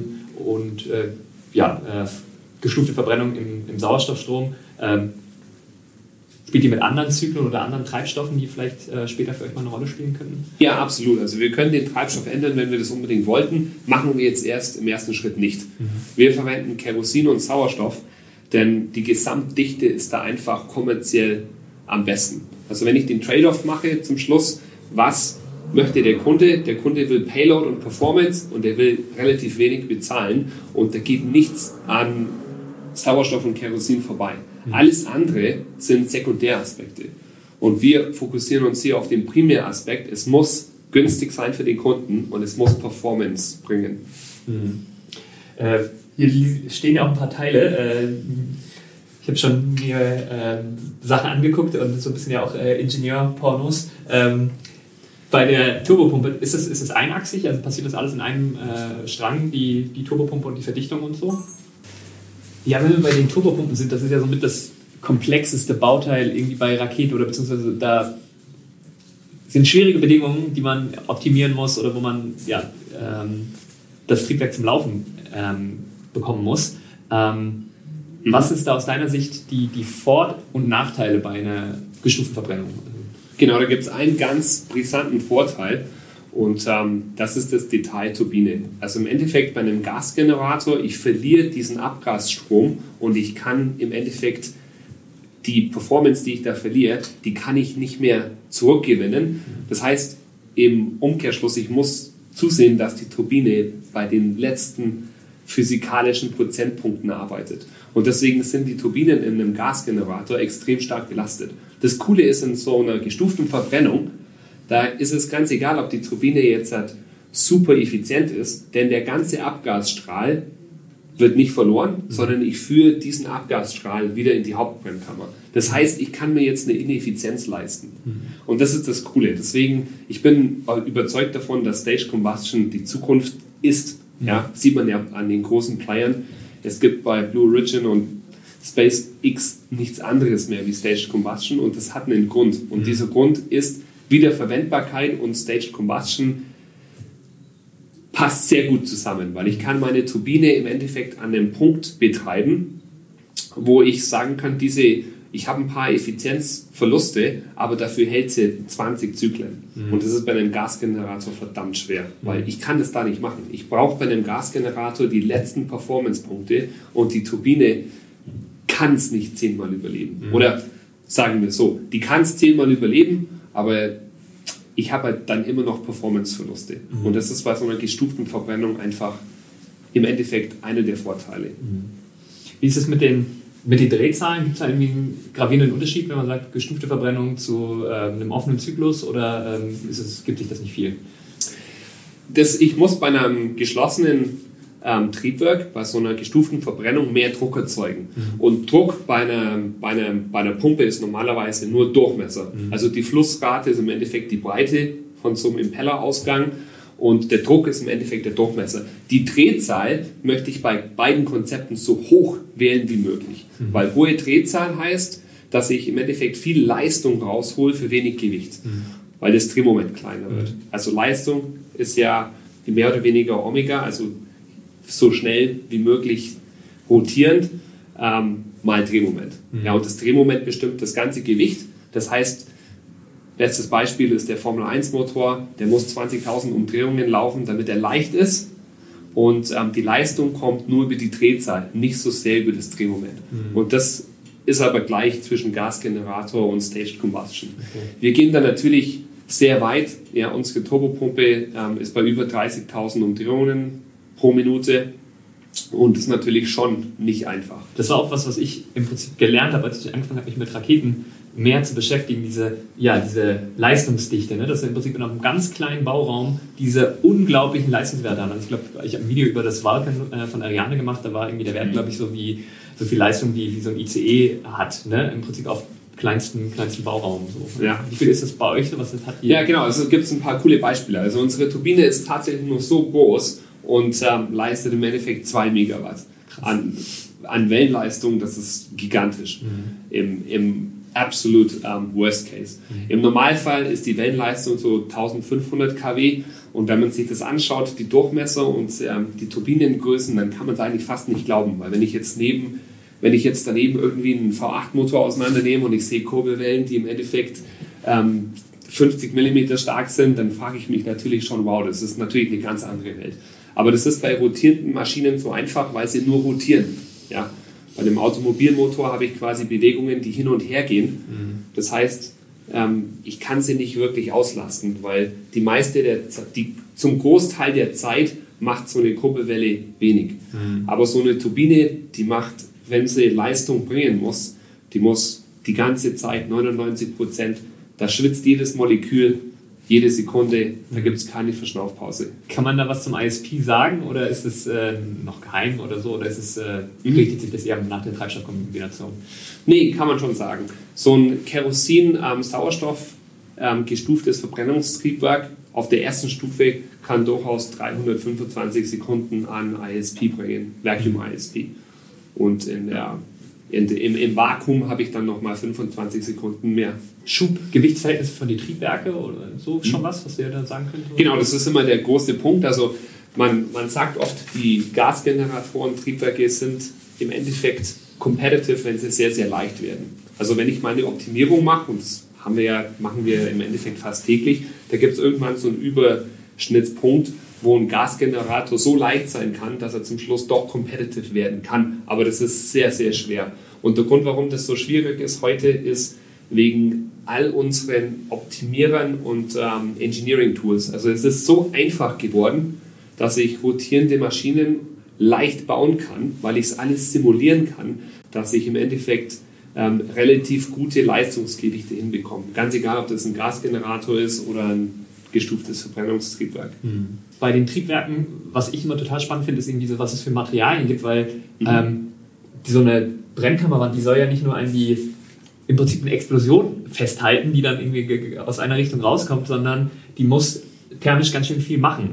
gestufte Verbrennung im Sauerstoffstrom. Spielt ihr mit anderen Zyklen oder anderen Treibstoffen, die vielleicht später für euch mal eine Rolle spielen könnten? Ja, absolut. Also wir können den Treibstoff ändern, wenn wir das unbedingt wollten. Machen wir jetzt erst im ersten Schritt nicht. Wir verwenden Kerosin und Sauerstoff, denn die Gesamtdichte ist da einfach kommerziell am besten. Also wenn ich den Trade-off mache zum Schluss, was möchte der Kunde? Der Kunde will Payload und Performance und der will relativ wenig bezahlen und da geht nichts an Sauerstoff und Kerosin vorbei. Alles andere sind Sekundäraspekte. Und wir fokussieren uns hier auf den Primäraspekt. Es muss günstig sein für den Kunden und es muss Performance bringen. Hier stehen ja auch ein paar Teile. Ich habe schon mir Sachen angeguckt und so ein bisschen ja auch Ingenieurpornos. Bei der Turbopumpe, ist es einachsig? Also passiert das alles in einem Strang, die Turbopumpe und die Verdichtung und so? Ja, wenn wir bei den Turbopumpen sind, das ist ja somit das komplexeste Bauteil irgendwie bei Raketen oder beziehungsweise da sind schwierige Bedingungen, die man optimieren muss oder wo man das Triebwerk zum Laufen bekommen muss. Was ist da aus deiner Sicht die Vor- und Nachteile bei einer gestuften Verbrennung? Genau, da gibt es einen ganz brisanten Vorteil und das ist das Detail Turbine. Also im Endeffekt bei einem Gasgenerator, ich verliere diesen Abgasstrom und ich kann im Endeffekt die Performance, die ich da verliere, die kann ich nicht mehr zurückgewinnen. Das heißt, im Umkehrschluss, ich muss zusehen, dass die Turbine bei den letzten physikalischen Prozentpunkten arbeitet. Und deswegen sind die Turbinen in einem Gasgenerator extrem stark belastet. Das Coole ist in so einer gestuften Verbrennung, da ist es ganz egal, ob die Turbine jetzt super effizient ist, denn der ganze Abgasstrahl wird nicht verloren, sondern ich führe diesen Abgasstrahl wieder in die Hauptbrennkammer. Das heißt, ich kann mir jetzt eine Ineffizienz leisten. Und das ist das Coole. Deswegen, ich bin überzeugt davon, dass Stage Combustion die Zukunft ist. Ja, sieht man ja an den großen Playern. Es gibt bei Blue Origin und SpaceX nichts anderes mehr wie Staged Combustion und das hat einen Grund. Und dieser Grund ist Wiederverwendbarkeit und Staged Combustion passt sehr gut zusammen, weil ich kann meine Turbine im Endeffekt an einem Punkt betreiben, wo ich sagen kann, ich habe ein paar Effizienzverluste, aber dafür hält sie 20 Zyklen. Und das ist bei einem Gasgenerator verdammt schwer, weil ich kann das da nicht machen. Ich brauche bei einem Gasgenerator die letzten Performance-Punkte und die Turbine kann es nicht 10-mal überleben. Oder sagen wir so, die kann es 10-mal überleben, aber ich habe halt dann immer noch Performance-Verluste. Und das ist bei so einer gestuften Verbrennung einfach im Endeffekt einer der Vorteile. Wie ist es mit den Drehzahlen? Gibt es da irgendwie einen gravierenden Unterschied, wenn man sagt, gestufte Verbrennung zu einem offenen Zyklus oder gibt sich das nicht viel? Ich muss bei einem geschlossenen Triebwerk, bei so einer gestuften Verbrennung mehr Druck erzeugen. Und Druck bei einer Pumpe ist normalerweise nur Durchmesser. Also die Flussrate ist im Endeffekt die Breite von so einem Impellerausgang und der Druck ist im Endeffekt der Durchmesser. Die Drehzahl möchte ich bei beiden Konzepten so hoch wählen wie möglich. Weil hohe Drehzahl heißt, dass ich im Endeffekt viel Leistung raushole für wenig Gewicht. Weil das Drehmoment kleiner wird. Also Leistung ist ja mehr oder weniger Omega, also so schnell wie möglich rotierend, mal Drehmoment. Ja, und das Drehmoment bestimmt das ganze Gewicht. Das heißt, letztes Beispiel ist der Formel 1 Motor, der muss 20.000 Umdrehungen laufen, damit er leicht ist. Und die Leistung kommt nur über die Drehzahl, nicht so sehr über das Drehmoment. Und das ist aber gleich zwischen Gasgenerator und Staged Combustion. Wir gehen dann natürlich sehr weit. Ja, unsere Turbopumpe ist bei über 30.000 Umdrehungen pro Minute und das ist natürlich schon nicht einfach. Das war auch was ich im Prinzip gelernt habe, als ich angefangen habe, mich mit Raketen mehr zu beschäftigen, diese Leistungsdichte, ne? Dass wir im Prinzip in einem ganz kleinen Bauraum diese unglaublichen Leistungswerte haben. Also ich glaube, ich habe ein Video über das Vulcan von Ariane gemacht, da war irgendwie der Wert, glaube ich, so viel Leistung wie so ein ICE hat, ne? Im Prinzip auf kleinsten Bauraum. So. Ja. Wie viel ist das bei euch? Was das hat hier? Ja, genau, also gibt es ein paar coole Beispiele. Also unsere Turbine ist tatsächlich nur so groß und leistet im Endeffekt 2 Megawatt an Wellenleistung. Das ist gigantisch im absolute Worst Case. Im Normalfall ist die Wellenleistung so 1500 kW und wenn man sich das anschaut, die Durchmesser und die Turbinengrößen, dann kann man es eigentlich fast nicht glauben, weil wenn ich jetzt daneben irgendwie einen V8-Motor auseinandernehme und ich sehe Kurbelwellen, die im Endeffekt 50 mm stark sind, dann frage ich mich natürlich schon, wow, das ist natürlich eine ganz andere Welt. Aber das ist bei rotierenden Maschinen so einfach, weil sie nur rotieren. Ja? Bei dem Automobilmotor habe ich quasi Bewegungen, die hin und her gehen. Das heißt, ich kann sie nicht wirklich auslasten, weil zum Großteil der Zeit macht so eine Kurbelwelle wenig. Aber so eine Turbine, die macht, wenn sie Leistung bringen muss, die muss die ganze Zeit 99%, da schwitzt jedes Molekül jede Sekunde, da gibt es keine Verschnaufpause. Kann man da was zum ISP sagen oder ist es noch geheim oder so? Oder ist es, richtet sich das eher nach der Treibstoffkombination? Nee, kann man schon sagen. So ein Kerosin-Sauerstoff gestuftes Verbrennungstriebwerk auf der ersten Stufe kann durchaus 325 Sekunden an ISP bringen, Vacuum ISP. Und im Vakuum habe ich dann nochmal 25 Sekunden mehr. Schub-Gewichtsverhältnis von den Triebwerke oder so, schon was ihr da sagen könnt? Genau, das ist immer der große Punkt. Also man sagt oft, die Gasgeneratoren-Triebwerke sind im Endeffekt competitive, wenn sie sehr, sehr leicht werden. Also wenn ich meine Optimierung mache, und das machen wir im Endeffekt fast täglich, da gibt es irgendwann so einen Überschnittspunkt, wo ein Gasgenerator so leicht sein kann, dass er zum Schluss doch competitive werden kann. Aber das ist sehr, sehr schwer. Und der Grund, warum das so schwierig ist heute, ist wegen all unseren Optimierern und Engineering-Tools. Also es ist so einfach geworden, dass ich rotierende Maschinen leicht bauen kann, weil ich es alles simulieren kann, dass ich im Endeffekt relativ gute Leistungsgewichte hinbekomme. Ganz egal, ob das ein Gasgenerator ist oder ein gestuftes Verbrennungstriebwerk. Bei den Triebwerken, was ich immer total spannend finde, ist irgendwie so, was es für Materialien gibt, weil so eine Brennkammerwand, die soll ja nicht nur irgendwie im Prinzip eine Explosion festhalten, die dann irgendwie aus einer Richtung rauskommt, sondern die muss thermisch ganz schön viel machen.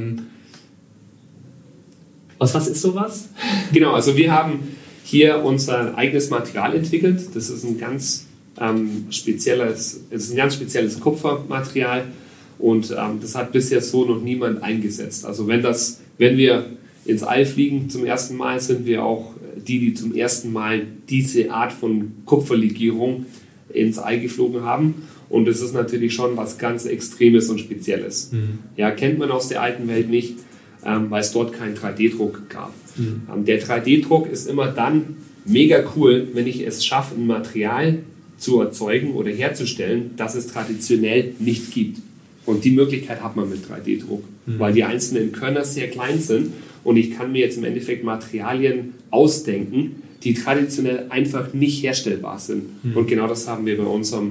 Aus was ist sowas? Genau, also wir haben hier unser eigenes Material entwickelt. Das ist ein ganz spezielles Kupfermaterial und das hat bisher so noch niemand eingesetzt. Also wenn wir ins All fliegen zum ersten Mal, sind wir auch die zum ersten Mal diese Art von Kupferlegierung ins All geflogen haben. Und das ist natürlich schon was ganz Extremes und Spezielles. Ja, kennt man aus der alten Welt nicht, weil es dort keinen 3D-Druck gab. Der 3D-Druck ist immer dann mega cool, wenn ich es schaffe, ein Material zu erzeugen oder herzustellen, das es traditionell nicht gibt. Und die Möglichkeit hat man mit 3D-Druck, weil die einzelnen Körner sehr klein sind und ich kann mir jetzt im Endeffekt Materialien ausdenken, die traditionell einfach nicht herstellbar sind. Und genau das haben wir bei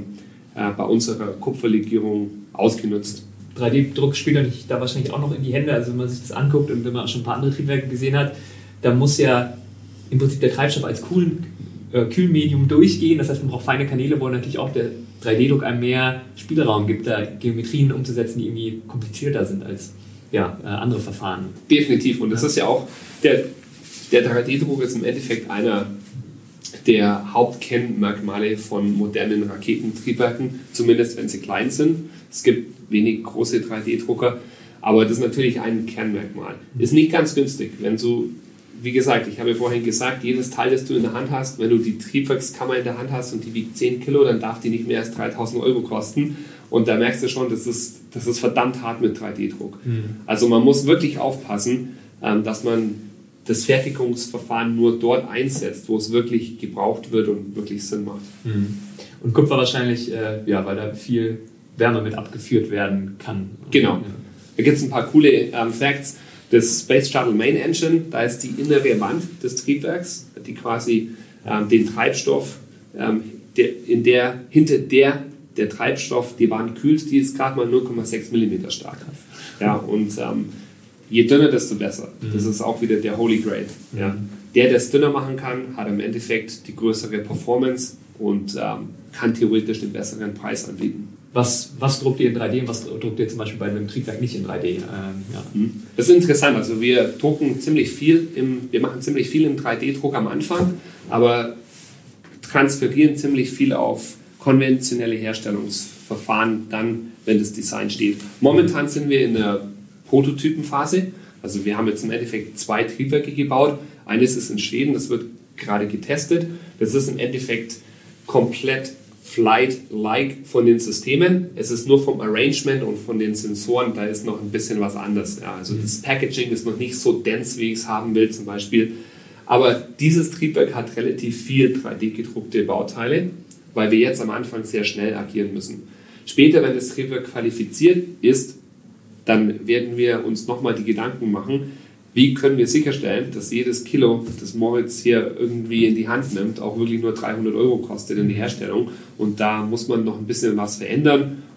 unserer Kupferlegierung ausgenutzt. 3D-Druck spielt natürlich da wahrscheinlich auch noch in die Hände, also wenn man sich das anguckt und wenn man auch schon ein paar andere Triebwerke gesehen hat, da muss ja im Prinzip der Treibstoff als Kühlmedium durchgehen, das heißt man braucht feine Kanäle, wo natürlich auch der 3D-Druck einem mehr Spielraum gibt, da Geometrien umzusetzen, die irgendwie komplizierter sind als andere Verfahren. Definitiv, und das ist ja auch, der 3D-Druck ist im Endeffekt einer der Hauptkennmerkmale von modernen Raketentriebwerken, zumindest wenn sie klein sind. Es gibt wenig große 3D-Drucker, aber das ist natürlich ein Kernmerkmal. Ist nicht ganz günstig, wenn du, wie gesagt, ich habe ja vorhin gesagt, jedes Teil, das du in der Hand hast, wenn du die Triebwerkskammer in der Hand hast und die wiegt 10 Kilo, dann darf die nicht mehr als 3.000 Euro kosten. Und da merkst du schon, das ist verdammt hart mit 3D-Druck. Also man muss wirklich aufpassen, dass man das Fertigungsverfahren nur dort einsetzt, wo es wirklich gebraucht wird und wirklich Sinn macht. Und Kupfer wahrscheinlich, weil da viel Wärme mit abgeführt werden kann. Genau. Da gibt es ein paar coole Facts. Das Space Shuttle Main Engine, da ist die innere Wand des Triebwerks, die quasi den Treibstoff, hinter der Treibstoff die Wand kühlt, die ist gerade mal 0,6 mm stark. Ja, und je dünner, desto besser. Das ist auch wieder der Holy Grail. Ja. Der es dünner machen kann, hat im Endeffekt die größere Performance und kann theoretisch den besseren Preis anbieten. Was druckt ihr in 3D und was druckt ihr zum Beispiel bei einem Triebwerk nicht in 3D? Das ist interessant. Also wir machen ziemlich viel im 3D-Druck am Anfang, aber transferieren ziemlich viel auf konventionelle Herstellungsverfahren dann, wenn das Design steht. Momentan sind wir in der Prototypenphase. Also wir haben jetzt im Endeffekt 2 Triebwerke gebaut. Eines ist in Schweden, das wird gerade getestet. Das ist im Endeffekt komplett Flight-like von den Systemen. Es ist nur vom Arrangement und von den Sensoren, da ist noch ein bisschen was anderes. Ja, also das Packaging ist noch nicht so dense, wie ich es haben will zum Beispiel. Aber dieses Triebwerk hat relativ viel 3D-gedruckte Bauteile, weil wir jetzt am Anfang sehr schnell agieren müssen. Später, wenn das Triebwerk qualifiziert ist, dann werden wir uns nochmal die Gedanken machen, wie können wir sicherstellen, dass jedes Kilo, das Moritz hier irgendwie in die Hand nimmt, auch wirklich nur 300 Euro kostet in die Herstellung. Und da muss man noch ein bisschen was verändern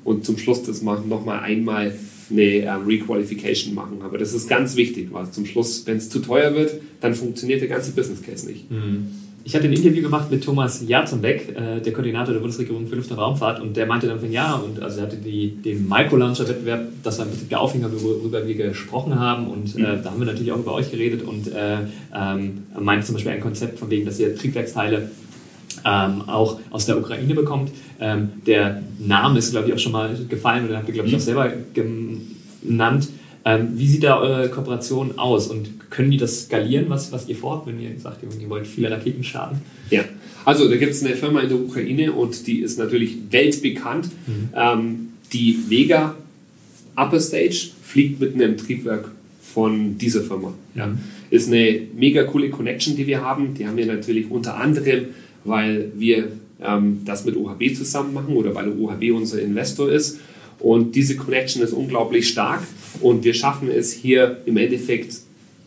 und zum Schluss das nochmal einmal eine Requalification machen. Aber das ist ganz wichtig, weil zum Schluss, wenn es zu teuer wird, dann funktioniert der ganze Business Case nicht. Ich hatte ein Interview gemacht mit Thomas Jarzenbeck, der Koordinator der Bundesregierung für Luft- und Raumfahrt, und der meinte dann von und also er hatte den Micro-Launcher-Wettbewerb, das war ein bisschen der Aufhänger, worüber wir gesprochen haben, und da haben wir natürlich auch über euch geredet, und meinte zum Beispiel ein Konzept von wegen, dass ihr Triebwerksteile auch aus der Ukraine bekommt. Der Name ist, glaube ich, auch schon mal gefallen, und den habt ihr, glaube ich, auch selber genannt. Wie sieht da eure Kooperation aus, und können die das skalieren, was ihr vorhabt, wenn ihr sagt, ihr wollt viele Raketen starten? Ja, also da gibt es eine Firma in der Ukraine, und die ist natürlich weltbekannt. Die Vega Upper Stage fliegt mit einem Triebwerk von dieser Firma. Ja. Ist eine mega coole Connection, die wir haben. Die haben wir natürlich unter anderem, weil wir das mit OHB zusammen machen oder weil OHB unser Investor ist. Und diese Connection ist unglaublich stark, und wir schaffen es hier im Endeffekt,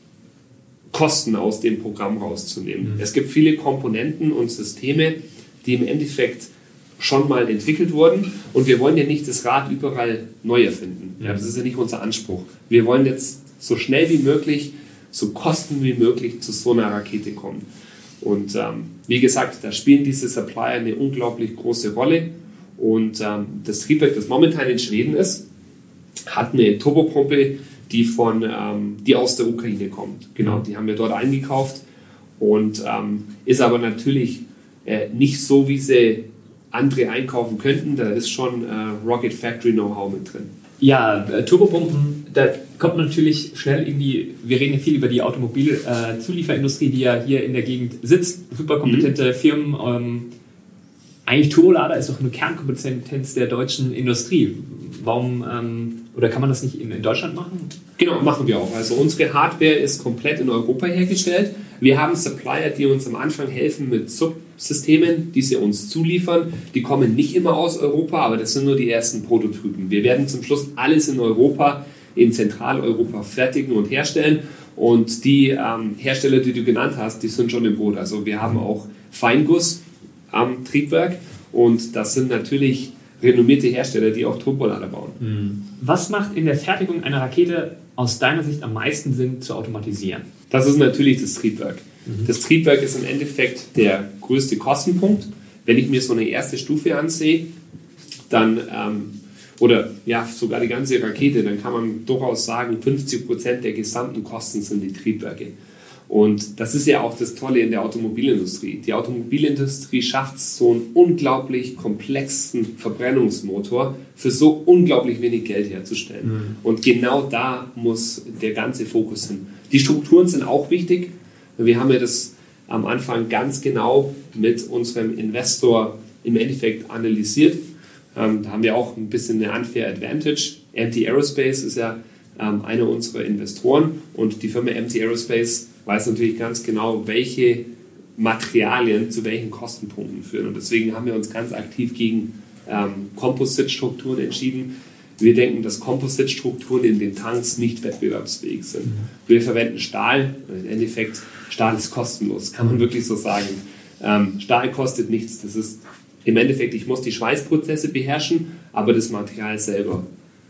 Kosten aus dem Programm rauszunehmen. Es gibt viele Komponenten und Systeme, die im Endeffekt schon mal entwickelt wurden, und wir wollen ja nicht das Rad überall neu erfinden. Ja, das ist ja nicht unser Anspruch. Wir wollen jetzt so schnell wie möglich, so kosten wie möglich zu so einer Rakete kommen. Und wie gesagt, da spielen diese Supplier eine unglaublich große Rolle. Und das Triebwerk, das momentan in Schweden ist, hat eine Turbopumpe, die aus der Ukraine kommt. Genau, die haben wir dort eingekauft, und ist aber natürlich nicht so, wie sie andere einkaufen könnten. Da ist schon Rocket Factory Know-how mit drin. Ja, Turbopumpen, da kommt man natürlich schnell irgendwie, wir reden ja viel über die Automobilzulieferindustrie, die ja hier in der Gegend sitzt, super kompetente Firmen. Eigentlich Turbolader ist doch eine Kernkompetenz der deutschen Industrie. Warum, oder kann man das nicht in Deutschland machen? Genau, machen wir auch. Also unsere Hardware ist komplett in Europa hergestellt. Wir haben Supplier, die uns am Anfang helfen mit Subsystemen, die sie uns zuliefern. Die kommen nicht immer aus Europa, aber das sind nur die ersten Prototypen. Wir werden zum Schluss alles in Europa, in Zentraleuropa fertigen und herstellen. Und die Hersteller, die du genannt hast, die sind schon im Boot. Also wir haben auch Feinguss am Triebwerk, und das sind natürlich renommierte Hersteller, die auch Turbolader bauen. Was macht in der Fertigung einer Rakete aus deiner Sicht am meisten Sinn zu automatisieren? Das ist natürlich das Triebwerk. Das Triebwerk ist im Endeffekt der größte Kostenpunkt. Wenn ich mir so eine erste Stufe ansehe, dann, oder ja, sogar die ganze Rakete, dann kann man durchaus sagen, 50% der gesamten Kosten sind die Triebwerke. Und das ist ja auch das Tolle in der Automobilindustrie. Die Automobilindustrie schafft so einen unglaublich komplexen Verbrennungsmotor für so unglaublich wenig Geld herzustellen. Und genau da muss der ganze Fokus hin. Die Strukturen sind auch wichtig. Wir haben ja das am Anfang ganz genau mit unserem Investor im Endeffekt analysiert. Da haben wir auch ein bisschen eine unfair advantage. MT Aerospace ist ja einer unserer Investoren, und die Firma MT Aerospace weiß natürlich ganz genau, welche Materialien zu welchen Kostenpunkten führen. Und deswegen haben wir uns ganz aktiv gegen Composite-Strukturen entschieden. Wir denken, dass Composite-Strukturen in den Tanks nicht wettbewerbsfähig sind. Wir verwenden Stahl. Im Endeffekt, Stahl ist kostenlos, kann man wirklich so sagen. Stahl kostet nichts. Das ist im Endeffekt, ich muss die Schweißprozesse beherrschen, aber das Material selber,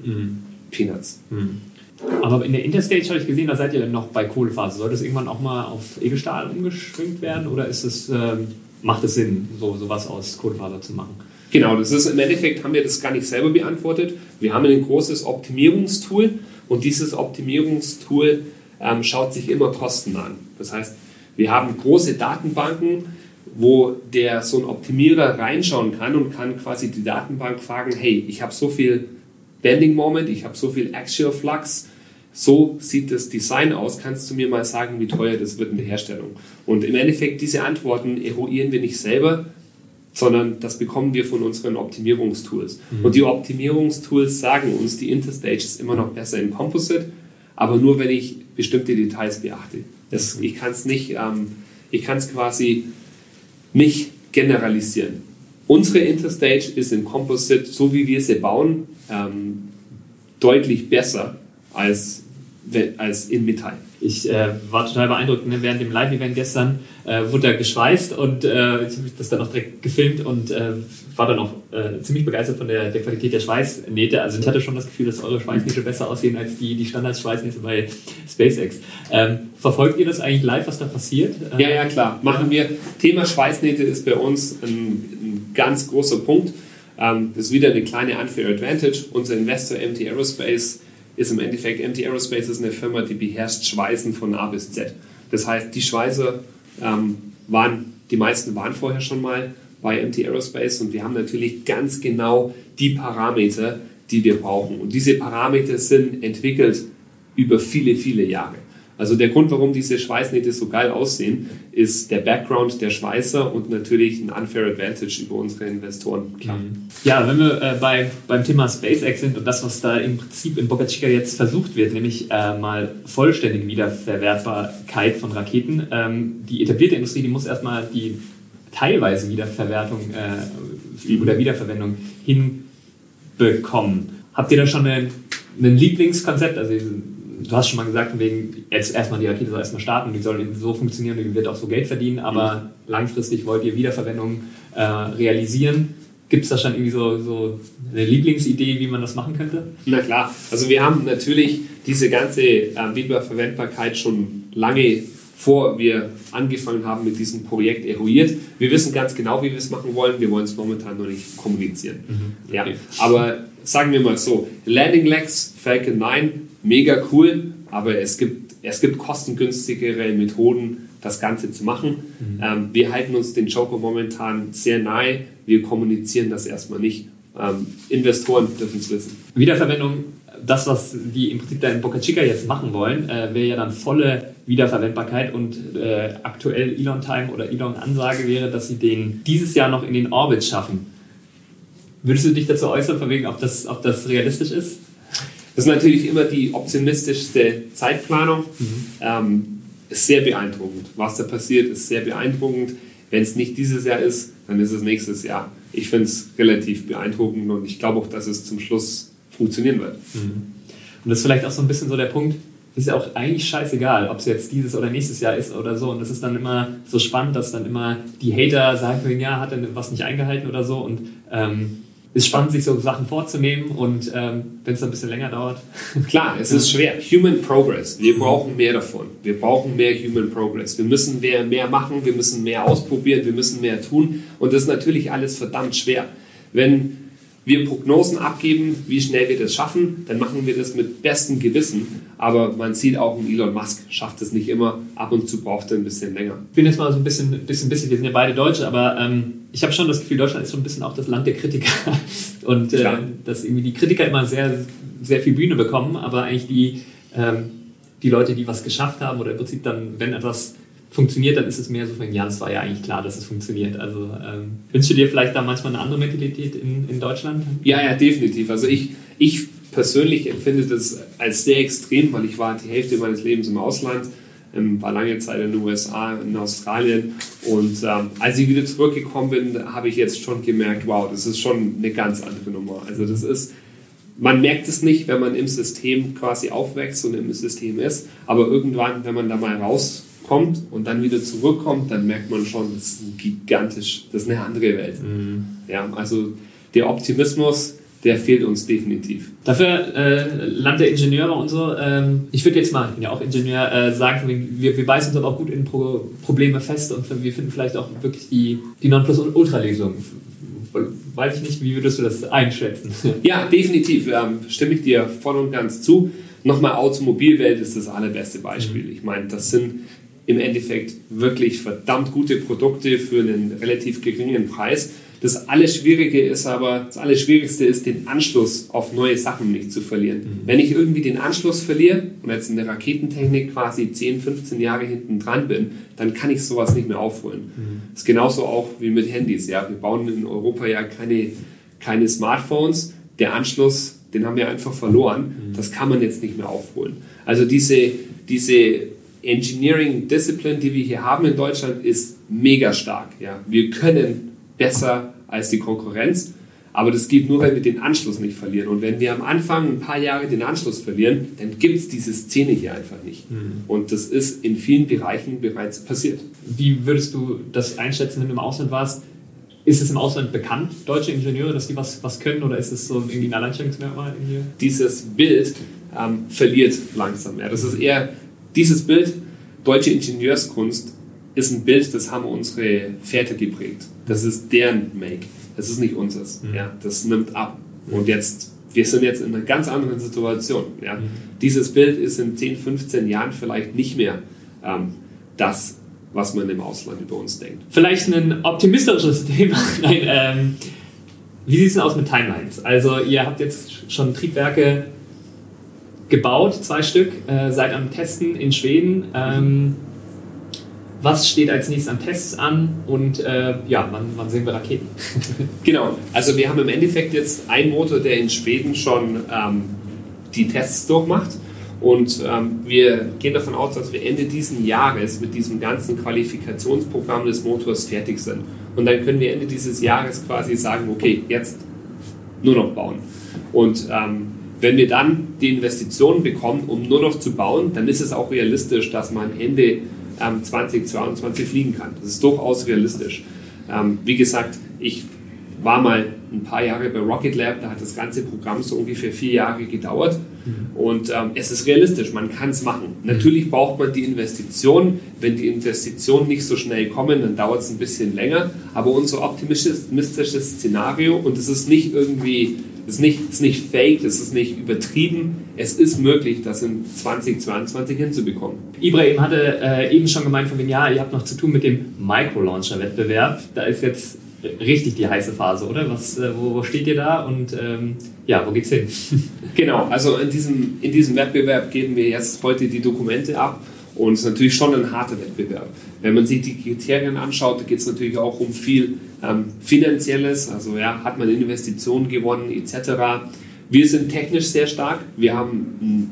Peanuts. Aber in der Interstage habe ich gesehen, da seid ihr dann noch bei Kohlefaser. Soll das irgendwann auch mal auf Edelstahl umgeschwingt werden, oder ist es, macht es Sinn, sowas aus Kohlefaser zu machen? Genau, das ist im Endeffekt, haben wir das gar nicht selber beantwortet. Wir haben ein großes Optimierungstool, und dieses Optimierungstool schaut sich immer Kosten an. Das heißt, wir haben große Datenbanken, wo so ein Optimierer reinschauen kann und kann quasi die Datenbank fragen, hey, ich habe so viel Bending Moment, ich habe so viel Axial Flux, so sieht das Design aus, kannst du mir mal sagen, wie teuer das wird in der Herstellung? Und im Endeffekt, diese Antworten eruieren wir nicht selber, sondern das bekommen wir von unseren Optimierungstools. Und die Optimierungstools sagen uns, die Interstage ist immer noch besser in Composite, aber nur, wenn ich bestimmte Details beachte. Ich kann es quasi nicht generalisieren. Unsere Interstage ist in Composite, so wie wir sie bauen, deutlich besser als in Metall. ich war total beeindruckt. Ne? Während dem Live-Event gestern wurde er geschweißt und ich habe das dann auch direkt gefilmt und war dann auch ziemlich begeistert von der Qualität der Schweißnähte. Also ich hatte schon das Gefühl, dass eure Schweißnähte besser aussehen als die Standard-Schweißnähte bei SpaceX. Verfolgt ihr das eigentlich live, was da passiert? Ja, klar. Machen wir. Thema Schweißnähte ist bei uns ein ganz großer Punkt. Das ist wieder eine kleine Unfair Advantage. Unser Investor MT Aerospace ist im Endeffekt, MT Aerospace ist eine Firma, die beherrscht Schweißen von A bis Z. Das heißt, die Schweißer die meisten waren vorher schon mal bei MT Aerospace und wir haben natürlich ganz genau die Parameter, die wir brauchen. Und diese Parameter sind entwickelt über viele, viele Jahre. Also der Grund, warum diese Schweißnähte so geil aussehen, ist der Background der Schweißer und natürlich ein Unfair Advantage über unsere Investoren. Klar. Ja, wenn wir beim Thema SpaceX sind und das, was da im Prinzip in Boca Chica jetzt versucht wird, nämlich mal vollständige Wiederverwertbarkeit von Raketen. Die etablierte Industrie, die muss erstmal die teilweise Wiederverwertung oder Wiederverwendung hinbekommen. Habt ihr da schon ein Lieblingskonzept? Also du hast schon mal gesagt, wegen jetzt erstmal die Rakete soll erstmal starten, die soll so funktionieren, die wird auch so Geld verdienen, aber langfristig wollt ihr Wiederverwendung realisieren. Gibt es da schon irgendwie so eine Lieblingsidee, wie man das machen könnte? Na klar, also wir haben natürlich diese ganze Wiederverwendbarkeit schon lange bevor wir angefangen haben mit diesem Projekt eruiert. Wir wissen ganz genau, wie wir es machen wollen. Wir wollen es momentan noch nicht kommunizieren. Okay. Ja, aber sagen wir mal so, Landing Legs, Falcon 9, mega cool, aber es gibt kostengünstigere Methoden, das Ganze zu machen. Wir halten uns den Joker momentan sehr nahe. Wir kommunizieren das erstmal nicht. Investoren dürfen es wissen. Wiederverwendung, das, was die im Prinzip da in Boca Chica jetzt machen wollen, wäre ja dann volle Wiederverwendbarkeit und aktuell Elon-Time oder Elon-Ansage wäre, dass sie den dieses Jahr noch in den Orbit schaffen. Würdest du dich dazu äußern, von wegen, ob das realistisch ist? Das ist natürlich immer die optimistischste Zeitplanung. Ist sehr beeindruckend. Was da passiert, ist sehr beeindruckend. Wenn es nicht dieses Jahr ist, dann ist es nächstes Jahr. Ich finde es relativ beeindruckend und ich glaube auch, dass es zum Schluss funktionieren wird. Und das ist vielleicht auch so ein bisschen so der Punkt, ist ja auch eigentlich scheißegal, ob es jetzt dieses oder nächstes Jahr ist oder so. Und das ist dann immer so spannend, dass dann immer die Hater sagen, ja, hat er was nicht eingehalten oder so. Und ist spannend, sich so Sachen vorzunehmen und wenn es dann ein bisschen länger dauert. Klar, es ist schwer. Human Progress. Wir brauchen mehr davon. Wir brauchen mehr Human Progress. Wir müssen mehr machen, wir müssen mehr ausprobieren, wir müssen mehr tun. Und das ist natürlich alles verdammt schwer. Wenn wir Prognosen abgeben, wie schnell wir das schaffen, dann machen wir das mit bestem Gewissen. Aber man sieht auch, Elon Musk schafft es nicht immer. Ab und zu braucht er ein bisschen länger. Ich bin jetzt mal so ein bisschen, wir sind ja beide Deutsche, aber ich habe schon das Gefühl, Deutschland ist so ein bisschen auch das Land der Kritiker. Und dass irgendwie die Kritiker immer sehr, sehr viel Bühne bekommen, aber eigentlich die Leute, die was geschafft haben oder im Prinzip dann, wenn etwas funktioniert, dann ist es mehr so von, ja, es war ja eigentlich klar, dass es funktioniert. Also wünschst du dir vielleicht da manchmal eine andere Mentalität in Deutschland? Ja, definitiv. Also ich persönlich empfinde das als sehr extrem, weil ich war die Hälfte meines Lebens im Ausland, war lange Zeit in den USA, in Australien und als ich wieder zurückgekommen bin, habe ich jetzt schon gemerkt, wow, das ist schon eine ganz andere Nummer. Also das ist, man merkt es nicht, wenn man im System quasi aufwächst und im System ist, aber irgendwann, wenn man da mal rauskommt und dann wieder zurückkommt, dann merkt man schon, das ist gigantisch, das ist eine andere Welt. Ja, also der Optimismus, der fehlt uns definitiv. Dafür Land der Ingenieure und so. Ich würde jetzt mal, ich bin ja auch Ingenieur, sagen, wir beißen uns aber auch gut in Probleme fest und wir finden vielleicht auch wirklich die Nonplusultra-Lösung. Weiß ich nicht, wie würdest du das einschätzen? Ja, definitiv. Stimme ich dir voll und ganz zu. Nochmal, Automobilwelt ist das allerbeste Beispiel. Ich meine, das sind im Endeffekt wirklich verdammt gute Produkte für einen relativ geringen Preis. Das Allerschwierigste ist, den Anschluss auf neue Sachen nicht zu verlieren. Wenn ich irgendwie den Anschluss verliere und jetzt in der Raketentechnik quasi 10, 15 Jahre hinten dran bin, dann kann ich sowas nicht mehr aufholen. Das ist genauso auch wie mit Handys. Ja? Wir bauen in Europa ja keine Smartphones. Der Anschluss, den haben wir einfach verloren. Das kann man jetzt nicht mehr aufholen. Also diese Engineering Discipline, die wir hier haben in Deutschland, ist mega stark. Ja? Wir können besser als die Konkurrenz, Aber das geht nur, wenn wir den Anschluss nicht verlieren. Und wenn wir am Anfang ein paar Jahre den Anschluss verlieren, dann gibt es diese Szene hier einfach nicht. Und das ist in vielen Bereichen bereits passiert. Wie würdest du das einschätzen, wenn du im Ausland warst? Ist es im Ausland bekannt, deutsche Ingenieure, dass die was können? Oder ist es so irgendwie ein Alleinstellungsmerkmal in hier? Dieses Bild verliert langsam. Ja. Das ist eher dieses Bild, deutsche Ingenieurskunst, ist ein Bild, das haben unsere Väter geprägt. Das ist deren Make. Das ist nicht unseres. Ja, das nimmt ab. Und wir sind jetzt in einer ganz anderen Situation. Ja. Dieses Bild ist in 10, 15 Jahren vielleicht nicht mehr das, was man im Ausland über uns denkt. Vielleicht ein optimistisches Thema. Nein, wie sieht es denn aus mit Timelines? Also ihr habt jetzt schon Triebwerke gebaut, 2 Stück, seid am Testen in Schweden. Was steht als nächstes an Tests an und wann sehen wir Raketen? Genau, also wir haben im Endeffekt jetzt einen Motor, der in Schweden schon die Tests durchmacht und wir gehen davon aus, dass wir Ende diesen Jahres mit diesem ganzen Qualifikationsprogramm des Motors fertig sind. Und dann können wir Ende dieses Jahres quasi sagen, okay, jetzt nur noch bauen. Und wenn wir dann die Investitionen bekommen, um nur noch zu bauen, dann ist es auch realistisch, dass man Ende 2022 fliegen kann. Das ist durchaus realistisch. Wie gesagt, ich war mal ein paar Jahre bei Rocket Lab, da hat das ganze Programm so ungefähr 4 Jahre gedauert und es ist realistisch, man kann es machen. Natürlich braucht man die Investitionen, wenn die Investitionen nicht so schnell kommen, dann dauert es ein bisschen länger, aber unser optimistisches Szenario, und es ist nicht irgendwie, es ist nicht fake, es ist nicht übertrieben, es ist möglich, das in 2022 hinzubekommen. Ibrahim hatte eben schon gemeint von wegen, ja, ihr habt noch zu tun mit dem Micro-Launcher-Wettbewerb. Da ist jetzt richtig die heiße Phase, oder? Wo steht ihr da und wo geht's hin? Genau, also in diesem Wettbewerb geben wir jetzt heute die Dokumente ab und es ist natürlich schon ein harter Wettbewerb. Wenn man sich die Kriterien anschaut, da geht es natürlich auch um viel Finanzielles, also hat man Investitionen gewonnen etc. Wir sind technisch sehr stark, wir haben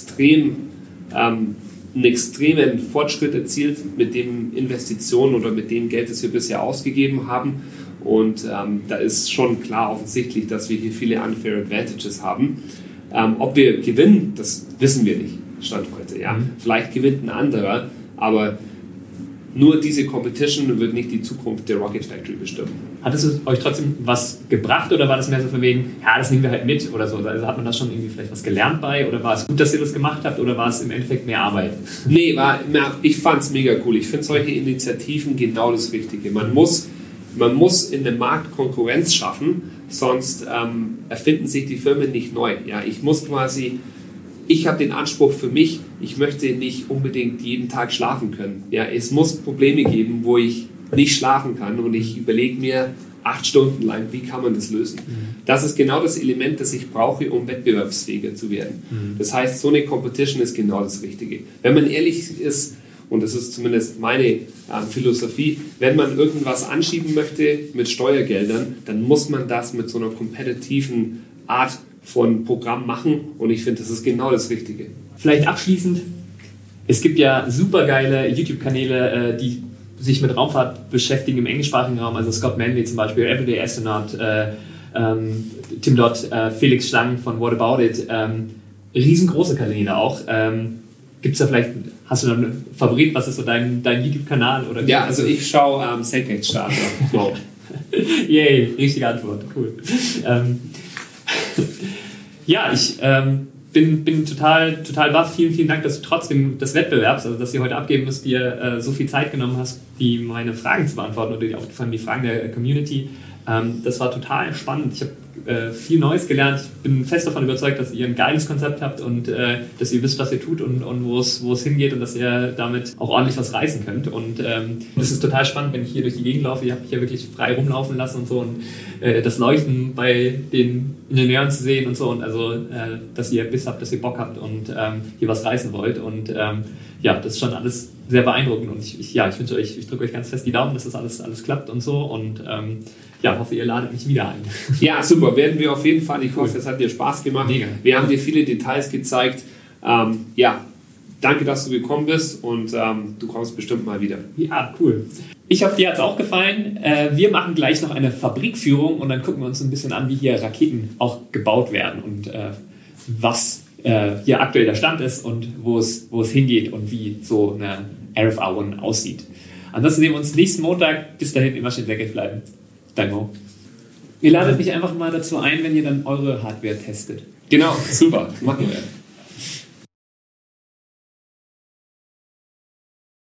einen extremen Fortschritt erzielt mit den Investitionen oder mit dem Geld, das wir bisher ausgegeben haben. Und da ist schon klar offensichtlich, dass wir hier viele unfair advantages haben. Ob wir gewinnen, das wissen wir nicht, Stand heute. Ja. Vielleicht gewinnt ein anderer, aber nur diese Competition wird nicht die Zukunft der Rocket Factory bestimmen. Hat es euch trotzdem was gebracht oder war das mehr so von wegen, ja, das nehmen wir halt mit oder so? Also hat man da schon irgendwie vielleicht was gelernt bei oder war es gut, dass ihr das gemacht habt oder war es im Endeffekt mehr Arbeit? Nee, ich fand es mega cool. Ich finde solche Initiativen genau das Richtige. Man muss in dem Markt Konkurrenz schaffen, sonst erfinden sich die Firmen nicht neu. Ja, ich habe den Anspruch für mich, ich möchte nicht unbedingt jeden Tag schlafen können. Ja, es muss Probleme geben, wo ich nicht schlafen kann und ich überlege mir 8 Stunden lang, wie kann man das lösen. Das ist genau das Element, das ich brauche, um wettbewerbsfähiger zu werden. Das heißt, so eine Competition ist genau das Richtige. Wenn man ehrlich ist, und das ist zumindest meine Philosophie, wenn man irgendwas anschieben möchte mit Steuergeldern, dann muss man das mit so einer kompetitiven Art von Programm machen und ich finde, das ist genau das Richtige. Vielleicht abschließend, es gibt ja super geile YouTube-Kanäle, die sich mit Raumfahrt beschäftigen im englischsprachigen Raum, also Scott Manley zum Beispiel, Everyday Astronaut, Tim Dodd, Felix Schlang von What About It, riesengroße Kanäle auch. Gibt's da vielleicht, hast du da einen Favorit, was ist so dein YouTube-Kanal? Oder ja, also ich schaue Senkrechtstarter. Wow. Yay, richtige Antwort, cool. Ich bin total baff. Vielen Dank, dass du trotzdem des Wettbewerbs, also dass ihr heute abgeben müsst, dir so viel Zeit genommen hast, meine Fragen zu beantworten oder auch vor allem die Fragen der Community. Das war total spannend. Ich habe viel Neues gelernt. Ich bin fest davon überzeugt, dass ihr ein geiles Konzept habt und dass ihr wisst, was ihr tut und wo es hingeht und dass ihr damit auch ordentlich was reißen könnt. Und das ist total spannend, wenn ich hier durch die Gegend laufe. Ihr habt mich ja wirklich frei rumlaufen lassen und so und das Leuchten bei den Ingenieuren zu sehen und so und also, dass ihr Biss habt, dass ihr Bock habt und hier was reißen wollt und das ist schon alles sehr beeindruckend und ich wünsche euch, ich drücke euch ganz fest die Daumen, dass das alles klappt und so und hoffe, ihr ladet mich wieder ein. Ja, super, werden wir auf jeden Fall. Ich hoffe, es hat dir Spaß gemacht. Mega. Wir haben dir viele Details gezeigt. Danke, dass du gekommen bist und du kommst bestimmt mal wieder. Ja, cool. Ich hoffe, dir hat es auch gefallen. Wir machen gleich noch eine Fabrikführung und dann gucken wir uns ein bisschen an, wie hier Raketen auch gebaut werden und was hier aktuell der Stand ist und wo es hingeht und wie so eine RFA-1 aussieht. Ansonsten sehen wir uns nächsten Montag. Bis dahin immer schön säckig bleiben. Dein Mo. Ihr ladet mich einfach mal dazu ein, wenn ihr dann eure Hardware testet. Genau, super. Machen wir.